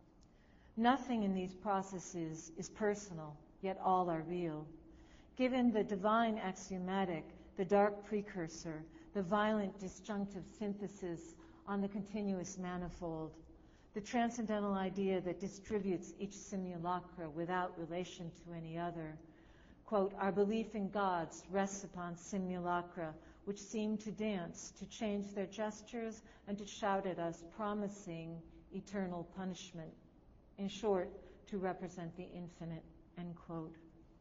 Speaker 3: Nothing in these processes is personal, yet all are real. Given the divine axiomatic, the dark precursor, the violent disjunctive synthesis on the continuous manifold, the transcendental idea that distributes each simulacra without relation to any other, quote, our belief in gods rests upon simulacra, which seem to dance, to change their gestures, and to shout at us, promising eternal punishment. In short, to represent the infinite, end quote.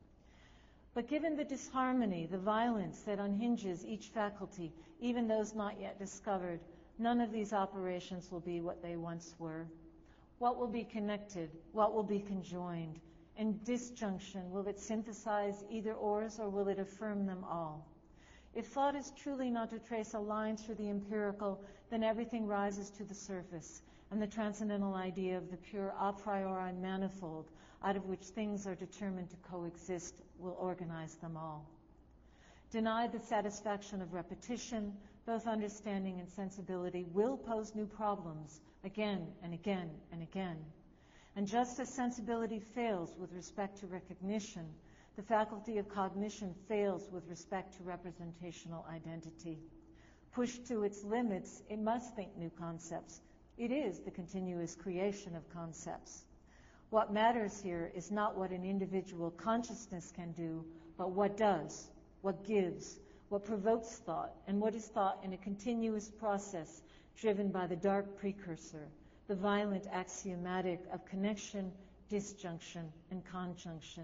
Speaker 3: But given the disharmony, the violence that unhinges each faculty, even those not yet discovered, none of these operations will be what they once were. What will be connected? What will be conjoined? In disjunction, will it synthesize either ors, or will it affirm them all? If thought is truly not to trace a line through the empirical, then everything rises to the surface, and the transcendental idea of the pure a priori manifold, out of which things are determined to coexist, will organize them all. Denied the satisfaction of repetition, both understanding and sensibility will pose new problems again and again and again. And just as sensibility fails with respect to recognition, the faculty of cognition fails with respect to representational identity. Pushed to its limits, it must think new concepts. It is the continuous creation of concepts. What matters here is not what an individual consciousness can do, but what does, what gives, what provokes thought, and what is thought in a continuous process driven by the dark precursor, the violent axiomatic of connection, disjunction, and conjunction.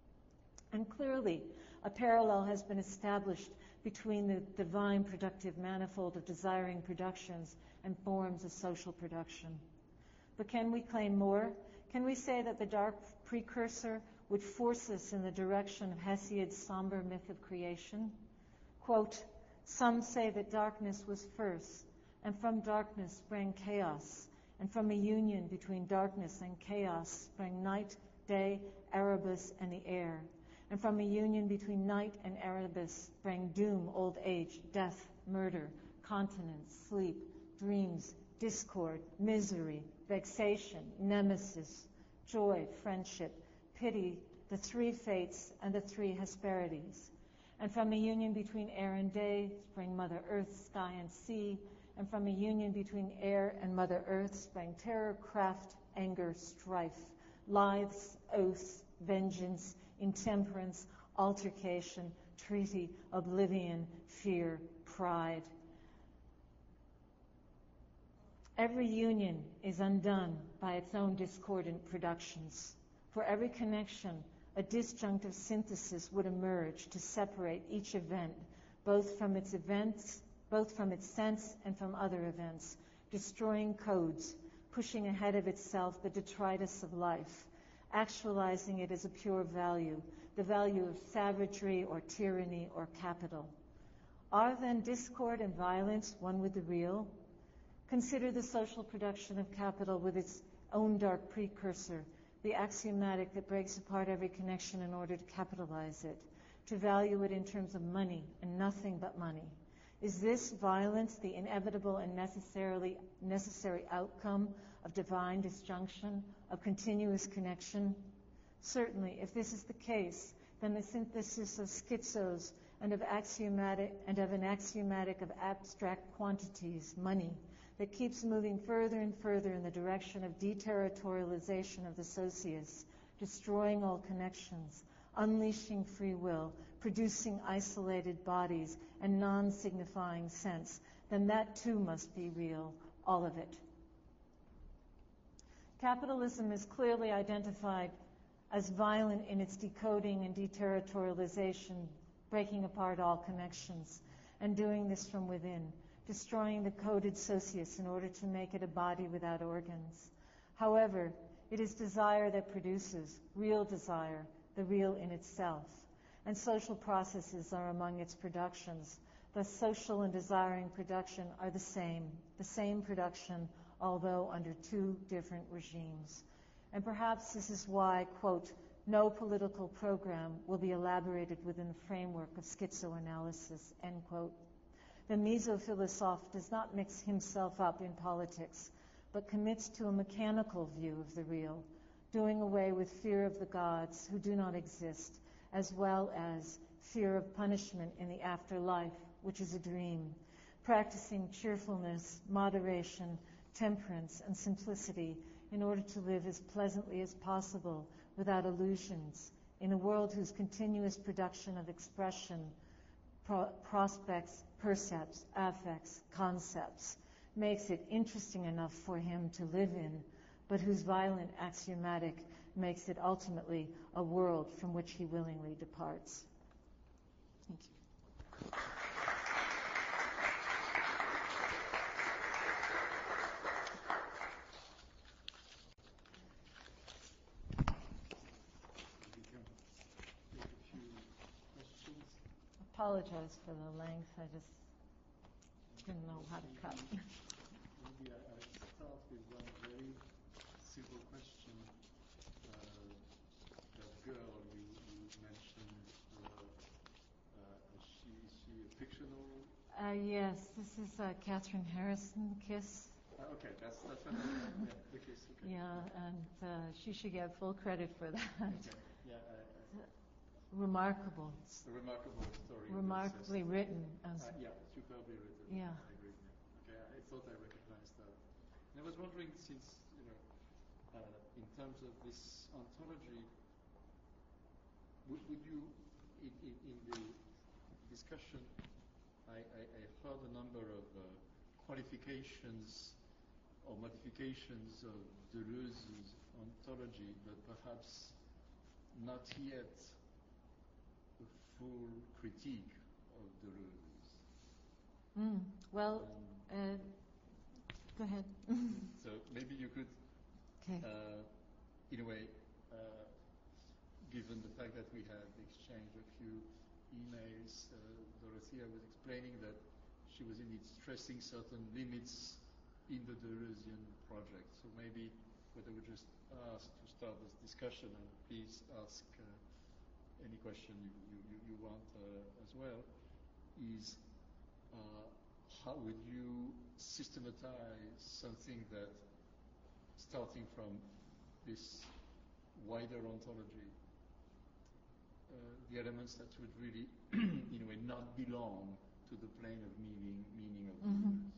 Speaker 3: And clearly, a parallel has been established between the divine productive manifold of desiring productions and forms of social production. But can we claim more? Can we say that the dark precursor would force us in the direction of Hesiod's somber myth of creation? Quote, some say that darkness was first, and from darkness sprang chaos, and from a union between darkness and chaos sprang night, day, Erebus, and the air. And from a union between night and Erebus sprang doom, old age, death, murder, continence, sleep, dreams, discord, misery, vexation, nemesis, joy, friendship, pity, the three fates, and the three Hesperides. And from a union between air and day sprang Mother Earth, sky, and sea. And from a union between air and Mother Earth sprang terror, craft, anger, strife, lies, oaths, vengeance, intemperance, altercation, treaty, oblivion, fear, pride. Every union is undone by its own discordant productions. For every connection, a disjunctive synthesis would emerge to separate each event, both from its sense and from other events, destroying codes, pushing ahead of itself the detritus of life, actualizing it as a pure value, the value of savagery or tyranny or capital. Are then discord and violence one with the real? Consider the social production of capital with its own dark precursor, the axiomatic that breaks apart every connection in order to capitalize it, to value it in terms of money and nothing but money. Is this violence the inevitable and necessary outcome of divine disjunction, of continuous connection? Certainly, if this is the case, then the synthesis of schizos and of an axiomatic of abstract quantities, money, that keeps moving further and further in the direction of deterritorialization of the socius, destroying all connections, unleashing free will, producing isolated bodies and non-signifying sense, then that too must be real, all of it. Capitalism is clearly identified as violent in its decoding and deterritorialization, breaking apart all connections, and doing this from within, destroying the coded socius in order to make it a body without organs. However, it is desire that produces, real desire, the real in itself, and social processes are among its productions. Thus, social and desiring production are the same production, although under two different regimes. And perhaps this is why, quote, no political program will be elaborated within the framework of schizoanalysis, end quote. The mesophilosophe does not mix himself up in politics, but commits to a mechanical view of the real, doing away with fear of the gods who do not exist, as well as fear of punishment in the afterlife, which is a dream, practicing cheerfulness, moderation, temperance, and simplicity in order to live as pleasantly as possible without illusions in a world whose continuous production of expression, prospects, percepts, affects, concepts makes it interesting enough for him to live in, but whose violent axiomatic makes it ultimately a world from which he willingly departs. Thank you. Apologize for the length. I just didn't know how to cut.
Speaker 2: Maybe I start with one very simple question. That girl you mentioned, is she a fictional?
Speaker 3: Yes, this is Catherine Harrison, KISS.
Speaker 2: Okay, that's what I meant. Yeah, the KISS. Okay.
Speaker 3: Yeah, and she should get full credit for that.
Speaker 2: Okay. Yeah.
Speaker 3: Remarkable.
Speaker 2: It's a remarkable story.
Speaker 3: Remarkably written.
Speaker 2: Yeah, superbly written.
Speaker 3: Yeah.
Speaker 2: I agree. Okay, I thought I recognized that. And I was wondering, since in terms of this ontology, would you, in the discussion, I heard a number of qualifications or modifications of Deleuze's ontology, but perhaps not yet a full critique of Deleuze.
Speaker 3: Well, go ahead.
Speaker 2: So maybe you could,
Speaker 3: okay.
Speaker 2: In a way, given the fact that we had exchanged a few emails, Dorothea was explaining that she was indeed stressing certain limits in the Deleuzean project. So maybe what I would just ask to start this discussion, and please ask any question you want as well, is how would you systematize something that, starting from this wider ontology, the elements that would really, in a way, not belong to the plane of meaning of Deleuze?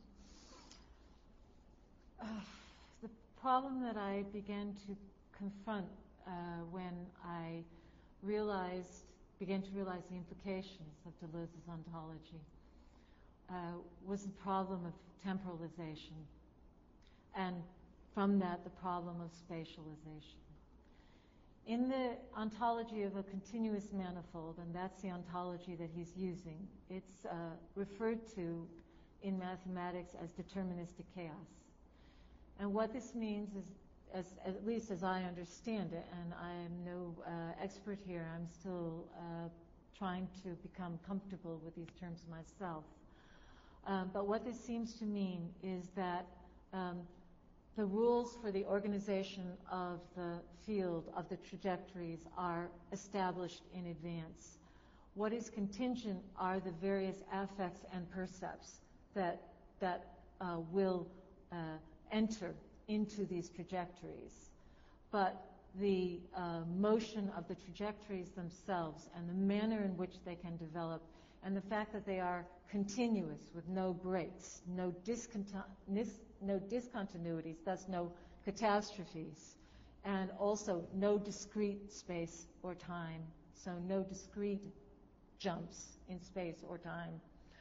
Speaker 3: The problem that I began to confront when I began to realize the implications of Deleuze's ontology was the problem of temporalization, and from that the problem of spatialization. In the ontology of a continuous manifold, and that's the ontology that he's using, it's referred to in mathematics as deterministic chaos. And what this means is, at least as I understand it, and I am no expert here, I'm still trying to become comfortable with these terms myself. But what this seems to mean is that the rules for the organization of the field, of the trajectories, are established in advance. What is contingent are the various affects and percepts that will enter into these trajectories. But the motion of the trajectories themselves and the manner in which they can develop, and the fact that they are continuous with no breaks, no discontinuities, thus no catastrophes, and also no discrete space or time, so no discrete jumps in space or time,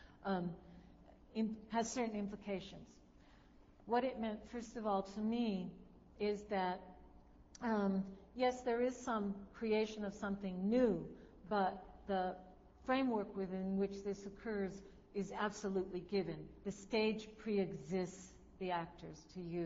Speaker 3: has certain implications. What it meant, first of all, to me, is that yes, there is some creation of something new, but the framework within which this occurs is absolutely given. The stage pre-exists the actors,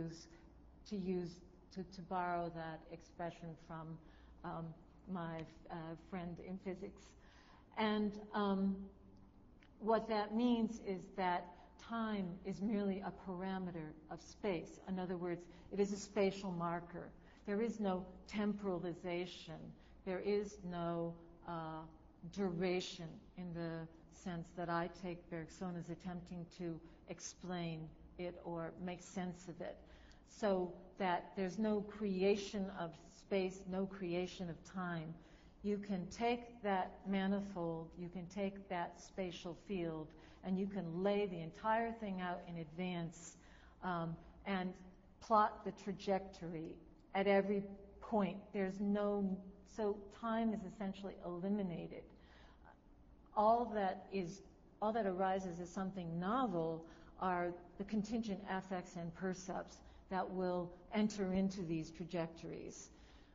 Speaker 3: to borrow that expression from my friend in physics. And what that means is that time is merely a parameter of space. In other words, it is a spatial marker. There is no temporalization. There is no duration in the sense that I take Bergson as attempting to explain it or make sense of it. So that there's no creation of space, no creation of time. You can take that manifold, you can take that spatial field, and you can lay the entire thing out in advance and plot the trajectory at every point. So time is essentially eliminated. All that arises as something novel are the contingent affects and percepts that will enter into these trajectories.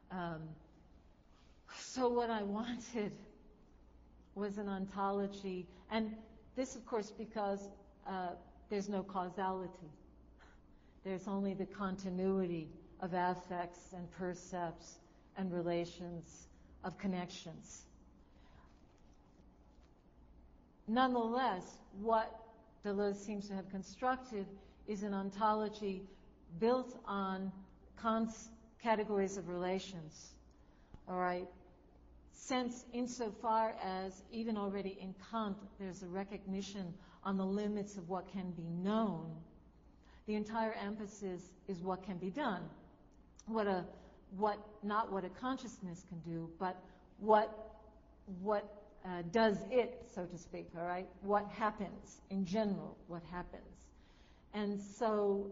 Speaker 3: So what I wanted was an ontology, and this, of course, because there's no causality. There's only the continuity of affects and percepts and relations of connections. Nonetheless, what Deleuze seems to have constructed is an ontology built on Kant's categories of relations. All right? Since insofar as even already in Kant there's a recognition on the limits of what can be known, the entire emphasis is what can be done. Not what a consciousness can do, but what does it, so to speak, all right? What happens in general, what happens. And so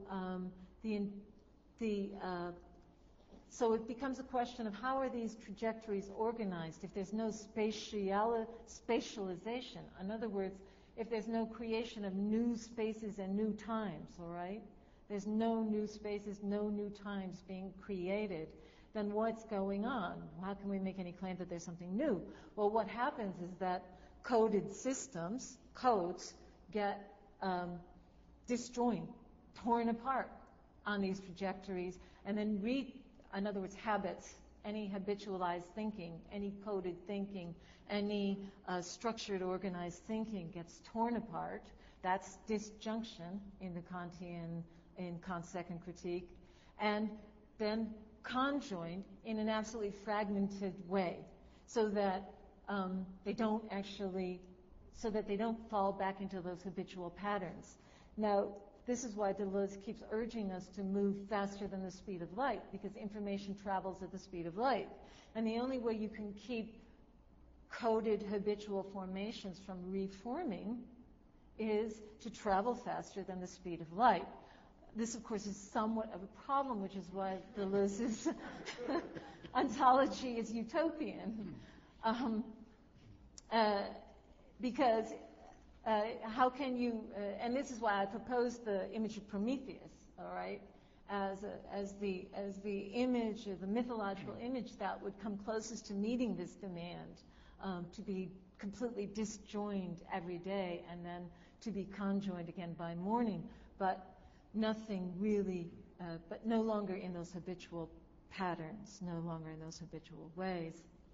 Speaker 3: so it becomes a question of how are these trajectories organized if there's no spatialization. In other words, if there's no creation of new spaces and new times, all right? There's no new spaces, no new times being created, then what's going on? How can we make any claim that there's something new? Well, what happens is that coded systems, codes, get disjoined, torn apart on these trajectories, and then in other words, habits, any habitualized thinking, any coded thinking, any structured, organized thinking gets torn apart. That's disjunction in the Kantian, in Kant's second critique, and then conjoined in an absolutely fragmented way, so that they don't fall back into those habitual patterns. Now, this is why Deleuze keeps urging us to move faster than the speed of light, because information travels at the speed of light. And the only way you can keep coded habitual formations from reforming is to travel faster than the speed of light. This, of course, is somewhat of a problem, which is why Deleuze's ontology is utopian. Because how can you, and this is why I proposed the image of Prometheus, all right, as the image, the mythological image that would come closest to meeting this demand, to be completely disjoined every day and then to be conjoined again by morning, but nothing really, but no longer in those habitual patterns, no longer in those habitual ways.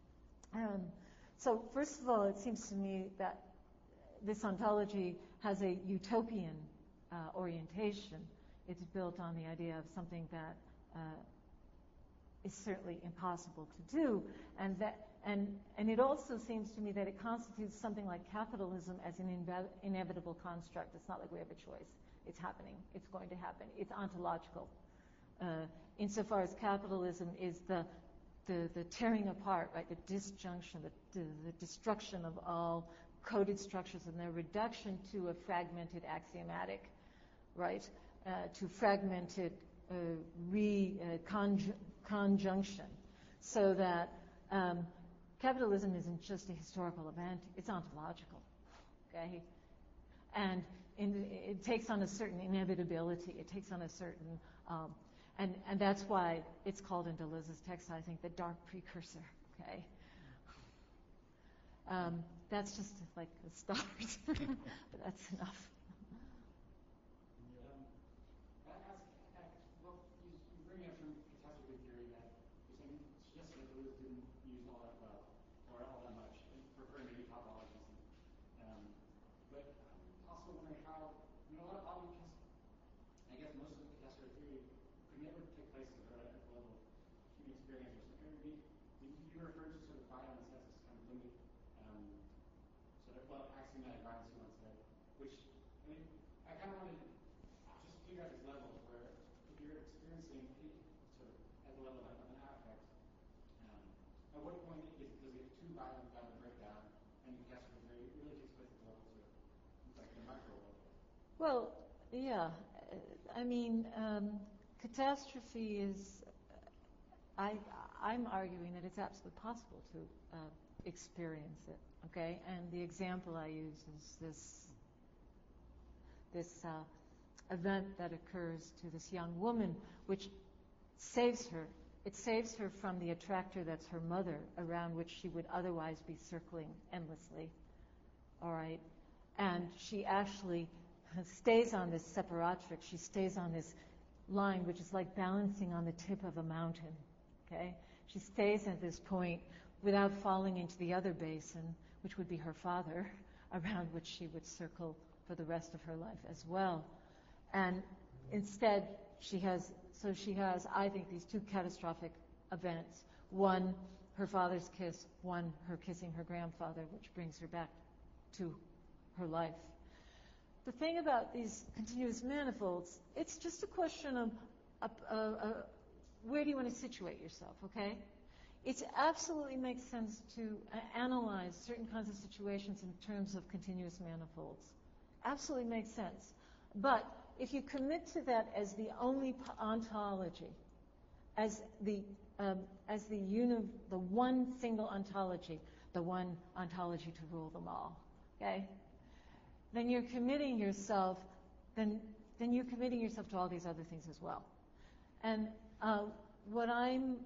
Speaker 3: So first of all, it seems to me that this ontology has a utopian orientation. it's built on the idea of something that is certainly impossible to do, and it also seems to me that it constitutes something like capitalism as an inevitable construct. It's not like we have a choice. It's happening. It's going to happen. It's ontological. Insofar as capitalism is the tearing apart, right, the disjunction, the destruction of all coded structures and their reduction to a fragmented axiomatic, right, to fragmented conjunction, so that capitalism isn't just a historical event, it's ontological, okay? And it takes on a certain inevitability, it takes on a certain, and that's why it's called in Deleuze's text, I think, the dark precursor, okay? That's just like a start, but that's enough.
Speaker 4: You bring up some catastrophe theory that you're saying suggests that Deleuze didn't use all that well, or all that much, for maybe topologies. But I'm also wondering how, a lot of I guess most of the catastrophe theory could never take place at the level of human experience or something. You referred to sort of bio necessity kind of limit, axiomatic violence, you once said, which, I kind of wanted to just figure out these levels where if you're experiencing sort of at the level of an affect, at what point does it get too violent down the breakdown, and the catastrophe theory really takes place at the levels of, like the micro level?
Speaker 3: Well, yeah. I mean, catastrophe is, I'm arguing that it's absolutely possible to experience it, okay? And the example I use is this event that occurs to this young woman, which saves her. It saves her from the attractor that's her mother, around which she would otherwise be circling endlessly, all right? And she actually stays on this separatrix. She stays on this line, which is like balancing on the tip of a mountain, okay? She stays at this point without falling into the other basin, which would be her father, around which she would circle for the rest of her life as well. And instead, she has, I think, these two catastrophic events. One, her father's kiss. One, her kissing her grandfather, which brings her back to her life. The thing about these continuous manifolds, it's just a question of where do you want to situate yourself, okay? It absolutely makes sense to analyze certain kinds of situations in terms of continuous manifolds. Absolutely makes sense. But if you commit to that as the only ontology, as the one single ontology, the one ontology to rule them all, okay? Then you're committing yourself. Then you're committing yourself to all these other things as well. And what I'm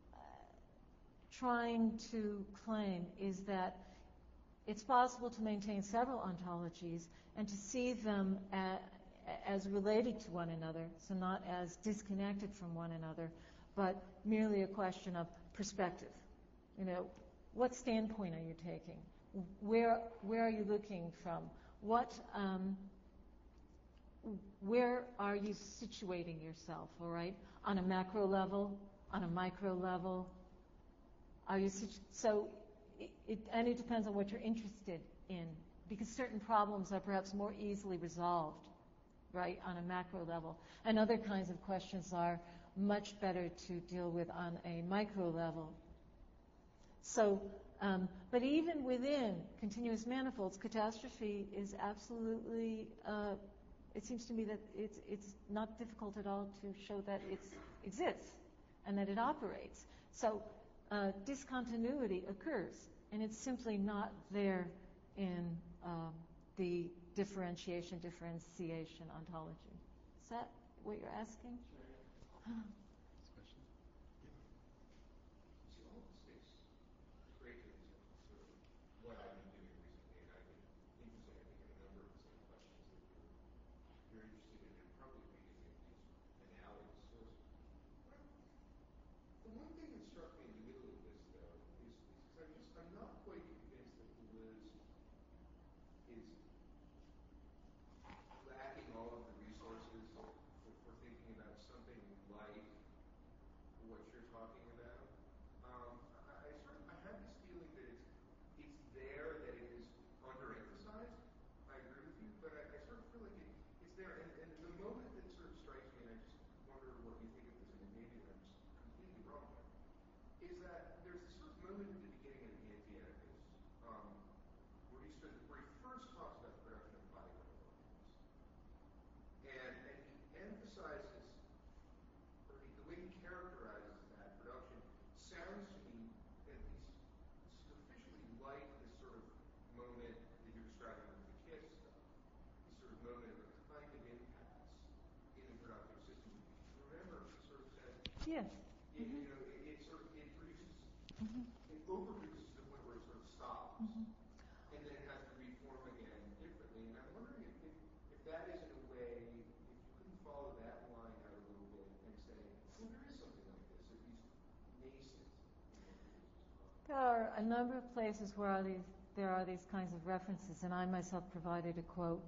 Speaker 3: trying to claim is that it's possible to maintain several ontologies and to see them as related to one another, so not as disconnected from one another, but merely a question of perspective. What standpoint are you taking? Where are you looking from? Where are you situating yourself, all right? On a macro level, on a micro level? And it depends on what you're interested in, because certain problems are perhaps more easily resolved, right, on a macro level. And other kinds of questions are much better to deal with on a micro level. So, but even within continuous manifolds, catastrophe is absolutely, it seems to me that it's not difficult at all to show that it exists and that it operates. So discontinuity occurs, and it's simply not there in the differentiation ontology. Is that what you're asking?
Speaker 4: Sure.
Speaker 5: what you're talking about. I have this feeling that it's there, that it is underemphasized. I agree with you, but I sort of feel like it's there. And the moment that sort of strikes me, and I just wonder what you think of this, and maybe I'm just completely wrong here, is that there's this sort of moment at the beginning of Anti-Oedipus, where he first talks about the production of body organs. And he emphasizes, or the way he characterizes that production sounds to me, at least superficially, like this sort of moment that you're describing with the kiss stuff, this sort of moment of a kind of impasse in the productive system. Remember, he sort of says,
Speaker 3: Yes.
Speaker 5: it produces, it overproduces to the point where it sort of stops, and then it has to reform again differently. And I'm wondering if that is, in a way, if you couldn't follow that line out a little bit and say, well, there is something like this, at least nascent.
Speaker 3: There are a number of places where there are these kinds of references, and I myself provided a quote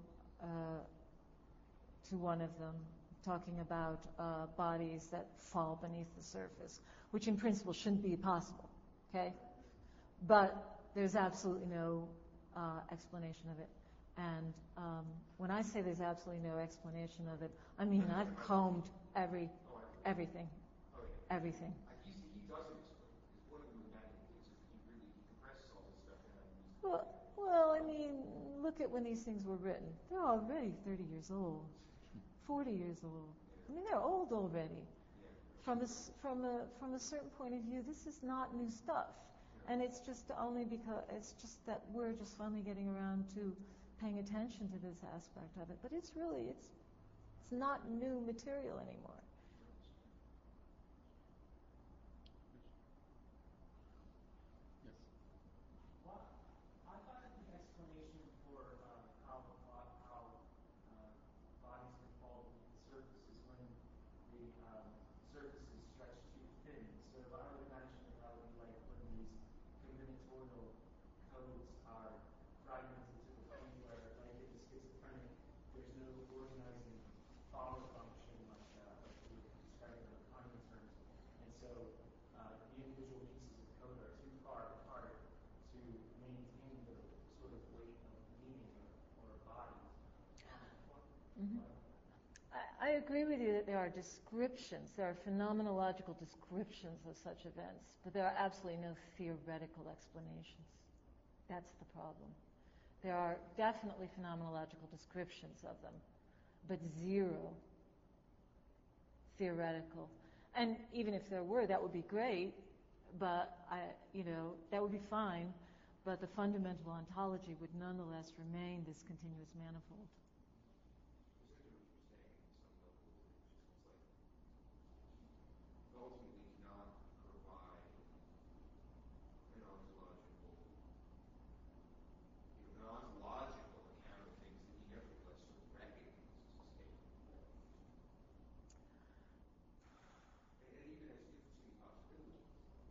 Speaker 3: to one of them, talking about bodies that fall beneath the surface, which in principle shouldn't be possible, okay? But there's absolutely no explanation of it. And when I say there's absolutely no explanation of it, I mean I've combed everything. Everything.
Speaker 5: He doesn't explain it. It's one of the magnetic things is that he compresses all this stuff down.
Speaker 3: Well, I mean, look at when these things were written. They're already 30 years old, 40 years old. I mean, they're old already. From a certain point of view, this is not new stuff. And it's just only because it's just that we're just finally getting around to paying attention to this aspect of it. But it's not new material anymore.
Speaker 2: Yes.
Speaker 4: Well, I thought that the explanation for how bodies can fall beneath the surface is when the surface is stretched too thin. So I would imagine that would be like when these combinatorial codes are fragmented to the point where, like in the schizophrenic, there's no organizing follow function like we would describe in the Kahneman terms. And so the individual pieces of code are too far apart to maintain the sort of weight of meaning or body.
Speaker 3: I agree with you that there are descriptions, there are phenomenological descriptions of such events, but there are absolutely no theoretical explanations. That's the problem. There are definitely phenomenological descriptions of them, but zero theoretical. And even if there were, that would be great, but that would be fine, but the fundamental ontology would nonetheless remain this continuous manifold.
Speaker 5: Ultimately cannot provide an ontological account of things that he nevertheless sort of recognizes as taking place. And even as interesting possibilities.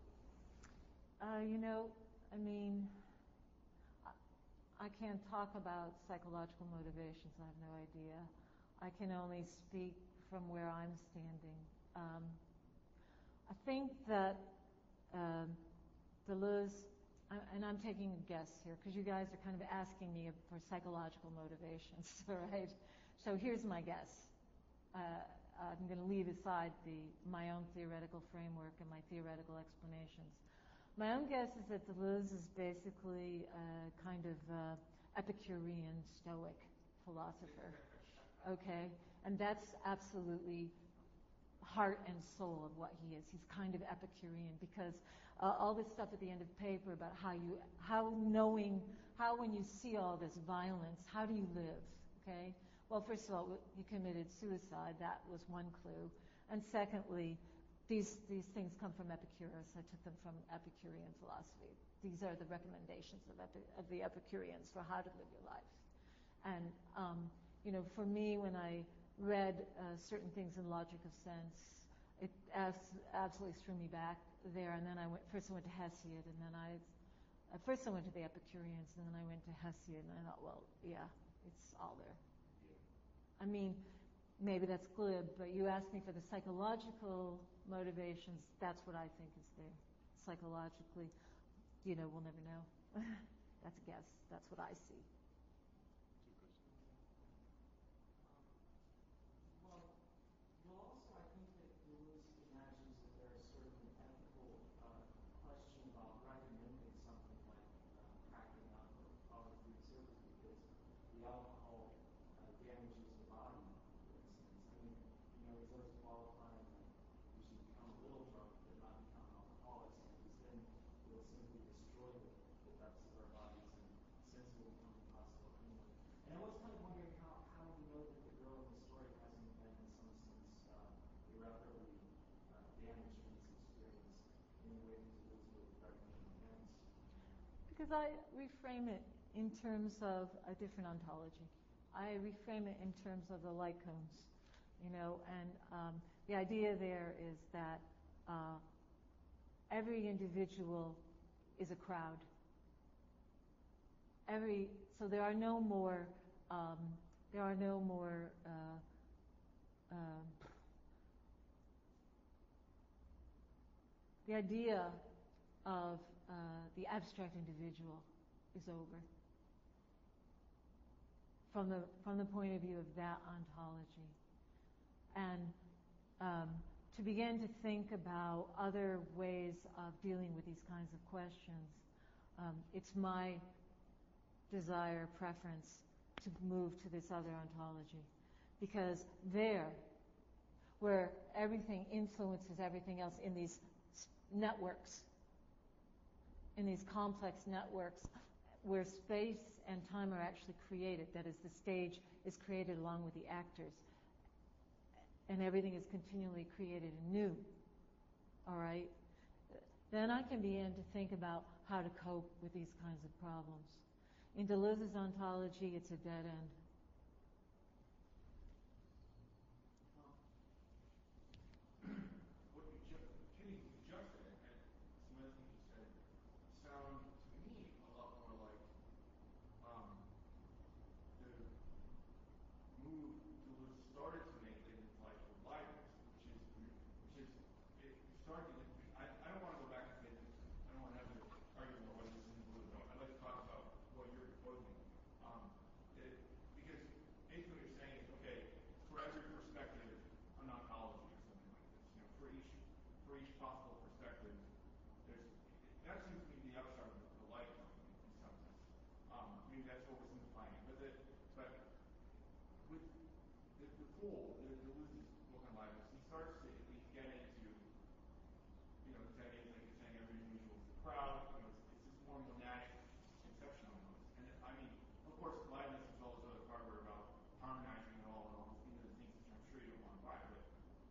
Speaker 3: I can't talk about psychological motivations. I have no idea. I can only speak from where I'm standing. I think that Deleuze, and I'm taking a guess here because you guys are kind of asking me for psychological motivations, right? So here's my guess. I'm going to leave aside my own theoretical framework and my theoretical explanations. My own guess is that Deleuze is basically a kind of Epicurean Stoic philosopher, okay? And that's absolutely heart and soul of what he is. He's kind of Epicurean because all this stuff at the end of the paper about how when you see all this violence, how do you live, okay? Well, first of all, he committed suicide. That was one clue. And secondly, these things come from Epicurus. I took them from Epicurean philosophy. These are the recommendations of the Epicureans for how to live your life. And, for me, when I read certain things in Logic of Sense, it absolutely threw me back there. And then I went to Hesiod, and then first I went to the Epicureans, and then I went to Hesiod, and I thought, well, yeah, it's all there. I mean, maybe that's glib, but you asked me for the psychological motivations. That's what I think is there. Psychologically, we'll never know. That's a guess. That's what I see.
Speaker 6: Well, also I think that Deleuze imagines that there is sort of an ethical question about recommending something like cracking up or other food service because the alcohol damages the body, for instance. I mean, he does qualify that we should become a little drunk but not become alcoholics because then it will simply destroy the depths of our bodies and since it will become impossible anyway. And I was kind of wondering how we know that the girl in the story hasn't been in some sense irreparably damaged in this experience in the way that Deleuze would recommend against.
Speaker 3: Because I reframe it in terms of a different ontology. I reframe it in terms of the light cones, and the idea there is that every individual is a crowd. So there are no more. The idea of the abstract individual is over. From the point of view of that ontology. And to begin to think about other ways of dealing with these kinds of questions, it's my desire, preference to move to this other ontology. Because there, where everything influences everything else in these networks, in these complex networks, where space and time are actually created, that is, the stage is created along with the actors, and everything is continually created anew, all right? Then I can begin to think about how to cope with these kinds of problems. In Deleuze's ontology, it's a dead end.
Speaker 5: What you just said, and some other things you said, sound to me a lot more like the move Deleuze started to make in his life with Leibniz, which is it started. I don't want to go back and say this. I don't want to have an argument about whether this is in Deleuze. I'd like to talk about what you're proposing, because basically what you're saying is, okay, for every perspective, an ontology or something like this. For each possible perspective, that seems to be the upshot of the light cone in some sense. Maybe that's oversimplifying it, but with the Fool, Deleuze's book on Leibniz, he starts to at least get into these ideas like you're saying every individual is a crowd. It's this more monadic conception almost. And I mean, of course, Leibniz is all this other hardware about harmonizing it all and all these things which I'm sure you don't want to buy, but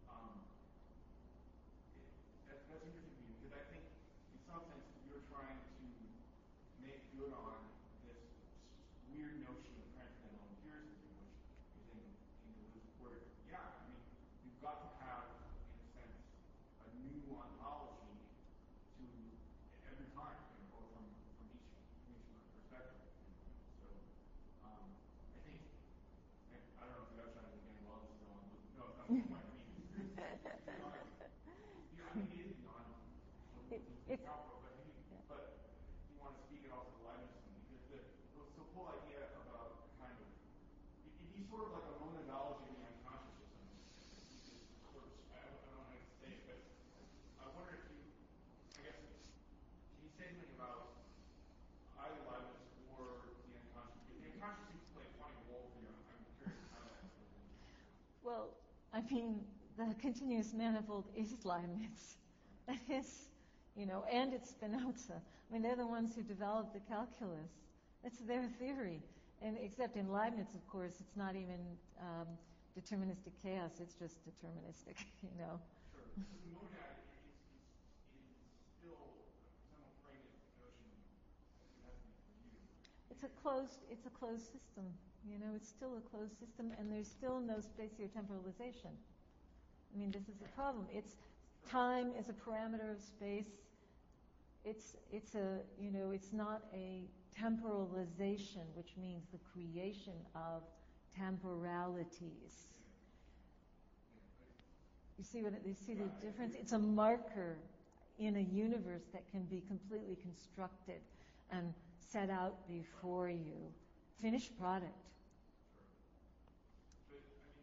Speaker 5: that's interesting to me because I think in some sense you're trying to make good on this weird notion of transcendental empiricism, which is in Deleuze's work. Yeah, I mean, you've got to have, in a sense, a new ontology to every time, or from each perspective. So I think, I don't know if the upshot is again, well, this is all, no, it's not the point. I mean, it is beyond
Speaker 3: It's
Speaker 5: but you want to speak it also to Leibniz because the whole idea about kind of he's sort of like a monadology of the unconscious or something. Sort of, I don't know how to say it, but I wonder if you, I guess, can you say something about either Leibniz or the unconscious? Because the unconscious seems to play a funny role for you. I'm curious how that goes in.
Speaker 3: Well, I mean, the continuous manifold is Leibniz. And it's Spinoza. I mean, they're the ones who developed the calculus. It's their theory. And except in Leibniz, of course, it's not even deterministic chaos. It's just deterministic,
Speaker 5: Sure. The monad is still a somewhat pregnant notion. It has to be for you.
Speaker 3: It's a closed system. It's still a closed system, and there's still no spatiotemporalization. I mean, this is the problem. Time is a parameter of space. It's not a temporalization, which means the creation of temporalities. You see the difference? It's a marker in a universe that can be completely constructed and set out before you. Finished product.
Speaker 5: But, I mean,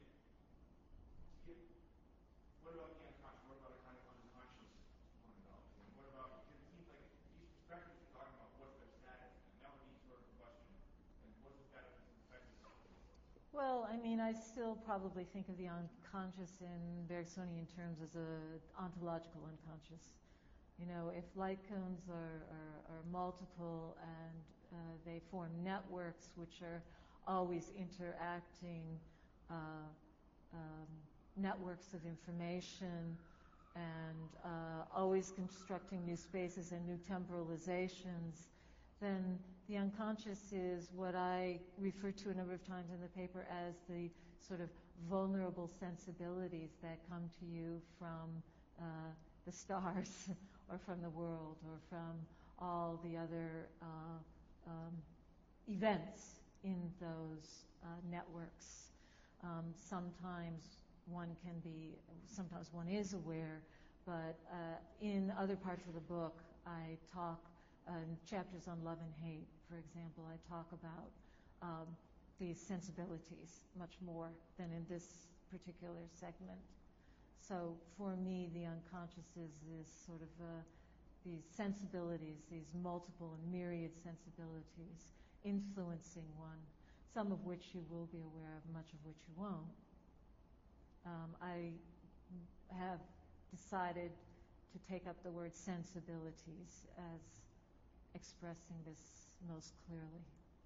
Speaker 5: what about the unconscious? What about a kind of unconscious one developing? And what about, because it seems like these perspectives you're talking about, what's their status? And that would be sort of the question. And what's the status of these perspectives?
Speaker 3: Well, I mean, I still probably think of the unconscious in Bergsonian terms as a ontological unconscious. You know, if light cones are multiple and they form networks which are always interacting, networks of information, and always constructing new spaces and new temporalizations, then the unconscious is what I refer to a number of times in the paper as the sort of vulnerable sensibilities that come to you from the stars or from the world or from all the other events in those networks. Sometimes one is aware, but in other parts of the book I talk, in chapters on love and hate, for example, I talk about these sensibilities much more than in this particular segment. So for me, the unconscious is this sort of these sensibilities, these multiple and myriad sensibilities influencing one, some of which you will be aware of, much of which you won't. I have decided to take up the word sensibilities as expressing this most clearly.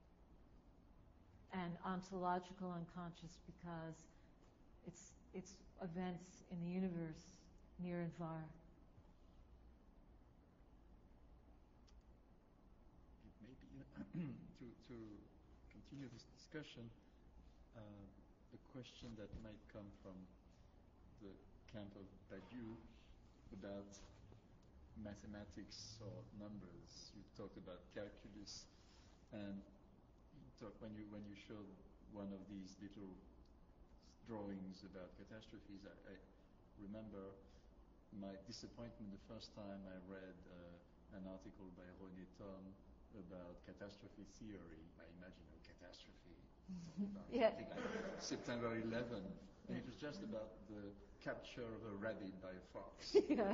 Speaker 3: And ontological unconscious because it's events in the universe near and far.
Speaker 2: Maybe to continue this discussion, a question that might come from the camp of Badiou about mathematics or numbers. You talked about calculus, and when you showed one of these little drawings about catastrophes, I remember my disappointment the first time I read an article by René Thom about catastrophe theory. I imagine a catastrophe,
Speaker 3: Yeah.
Speaker 2: something like September 11, and it was just about the capture of a rabbit by a fox.
Speaker 3: Yeah.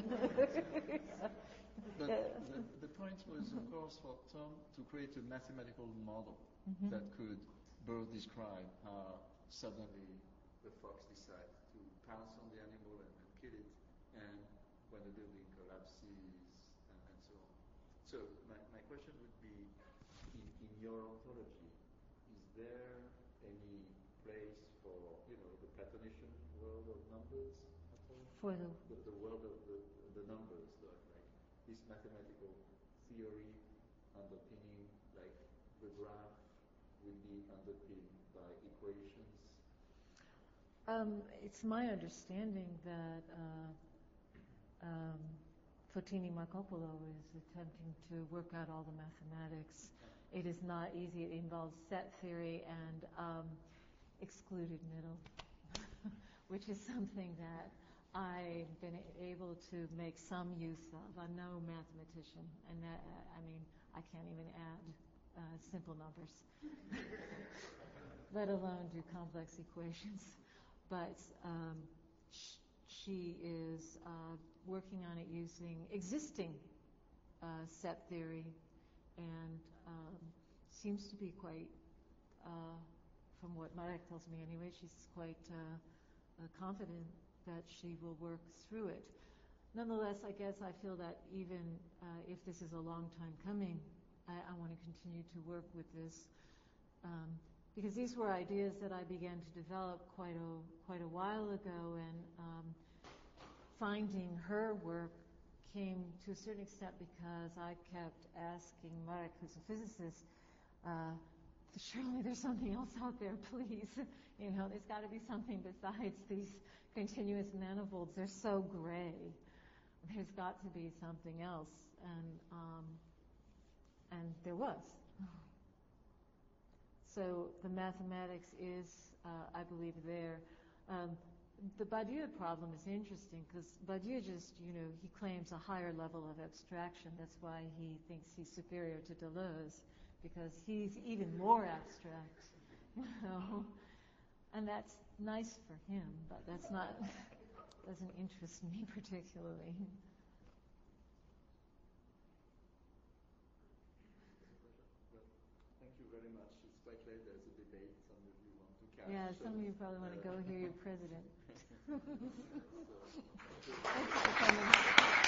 Speaker 2: But the point was, of course, for Thom to create a mathematical model that could both describe how suddenly the fox decides to pounce on the animal and kill it, and when the building collapses, and so on. So my question would be, in your ontology, is there any place for, the Platonician world of numbers at all?
Speaker 3: For
Speaker 2: the world of the numbers, like this mathematical theory underpinning, like the graph would be underpinned by equations.
Speaker 3: It's my understanding that Fotini Markopoulou is attempting to work out all the mathematics. It is not easy. It involves set theory and excluded middle, which is something that I've been able to make some use of. I'm no mathematician, and I can't even add simple numbers, let alone do complex equations. But she is working on it using existing set theory, and seems to be quite, from what Marek tells me anyway, she's quite confident that she will work through it. Nonetheless, I guess I feel that even if this is a long time coming, I want to continue to work with this, because these were ideas that I began to develop quite a while ago, and finding her work came to a certain extent because I kept asking Marek, who's a physicist, surely there's something else out there, please. There's got to be something besides these continuous manifolds. They're so gray. There's got to be something else, and there was. So the mathematics is, I believe, there. The Badiou problem is interesting because Badiou just, he claims a higher level of abstraction. That's why he thinks he's superior to Deleuze, because he's even more abstract, And that's nice for him, but that's not, doesn't interest me particularly.
Speaker 2: Thank you very much. It's quite late. There's a debate. Some of you want to catch.
Speaker 3: Yeah, some of you probably want to go hear your president.
Speaker 2: So,
Speaker 3: Thank you for coming.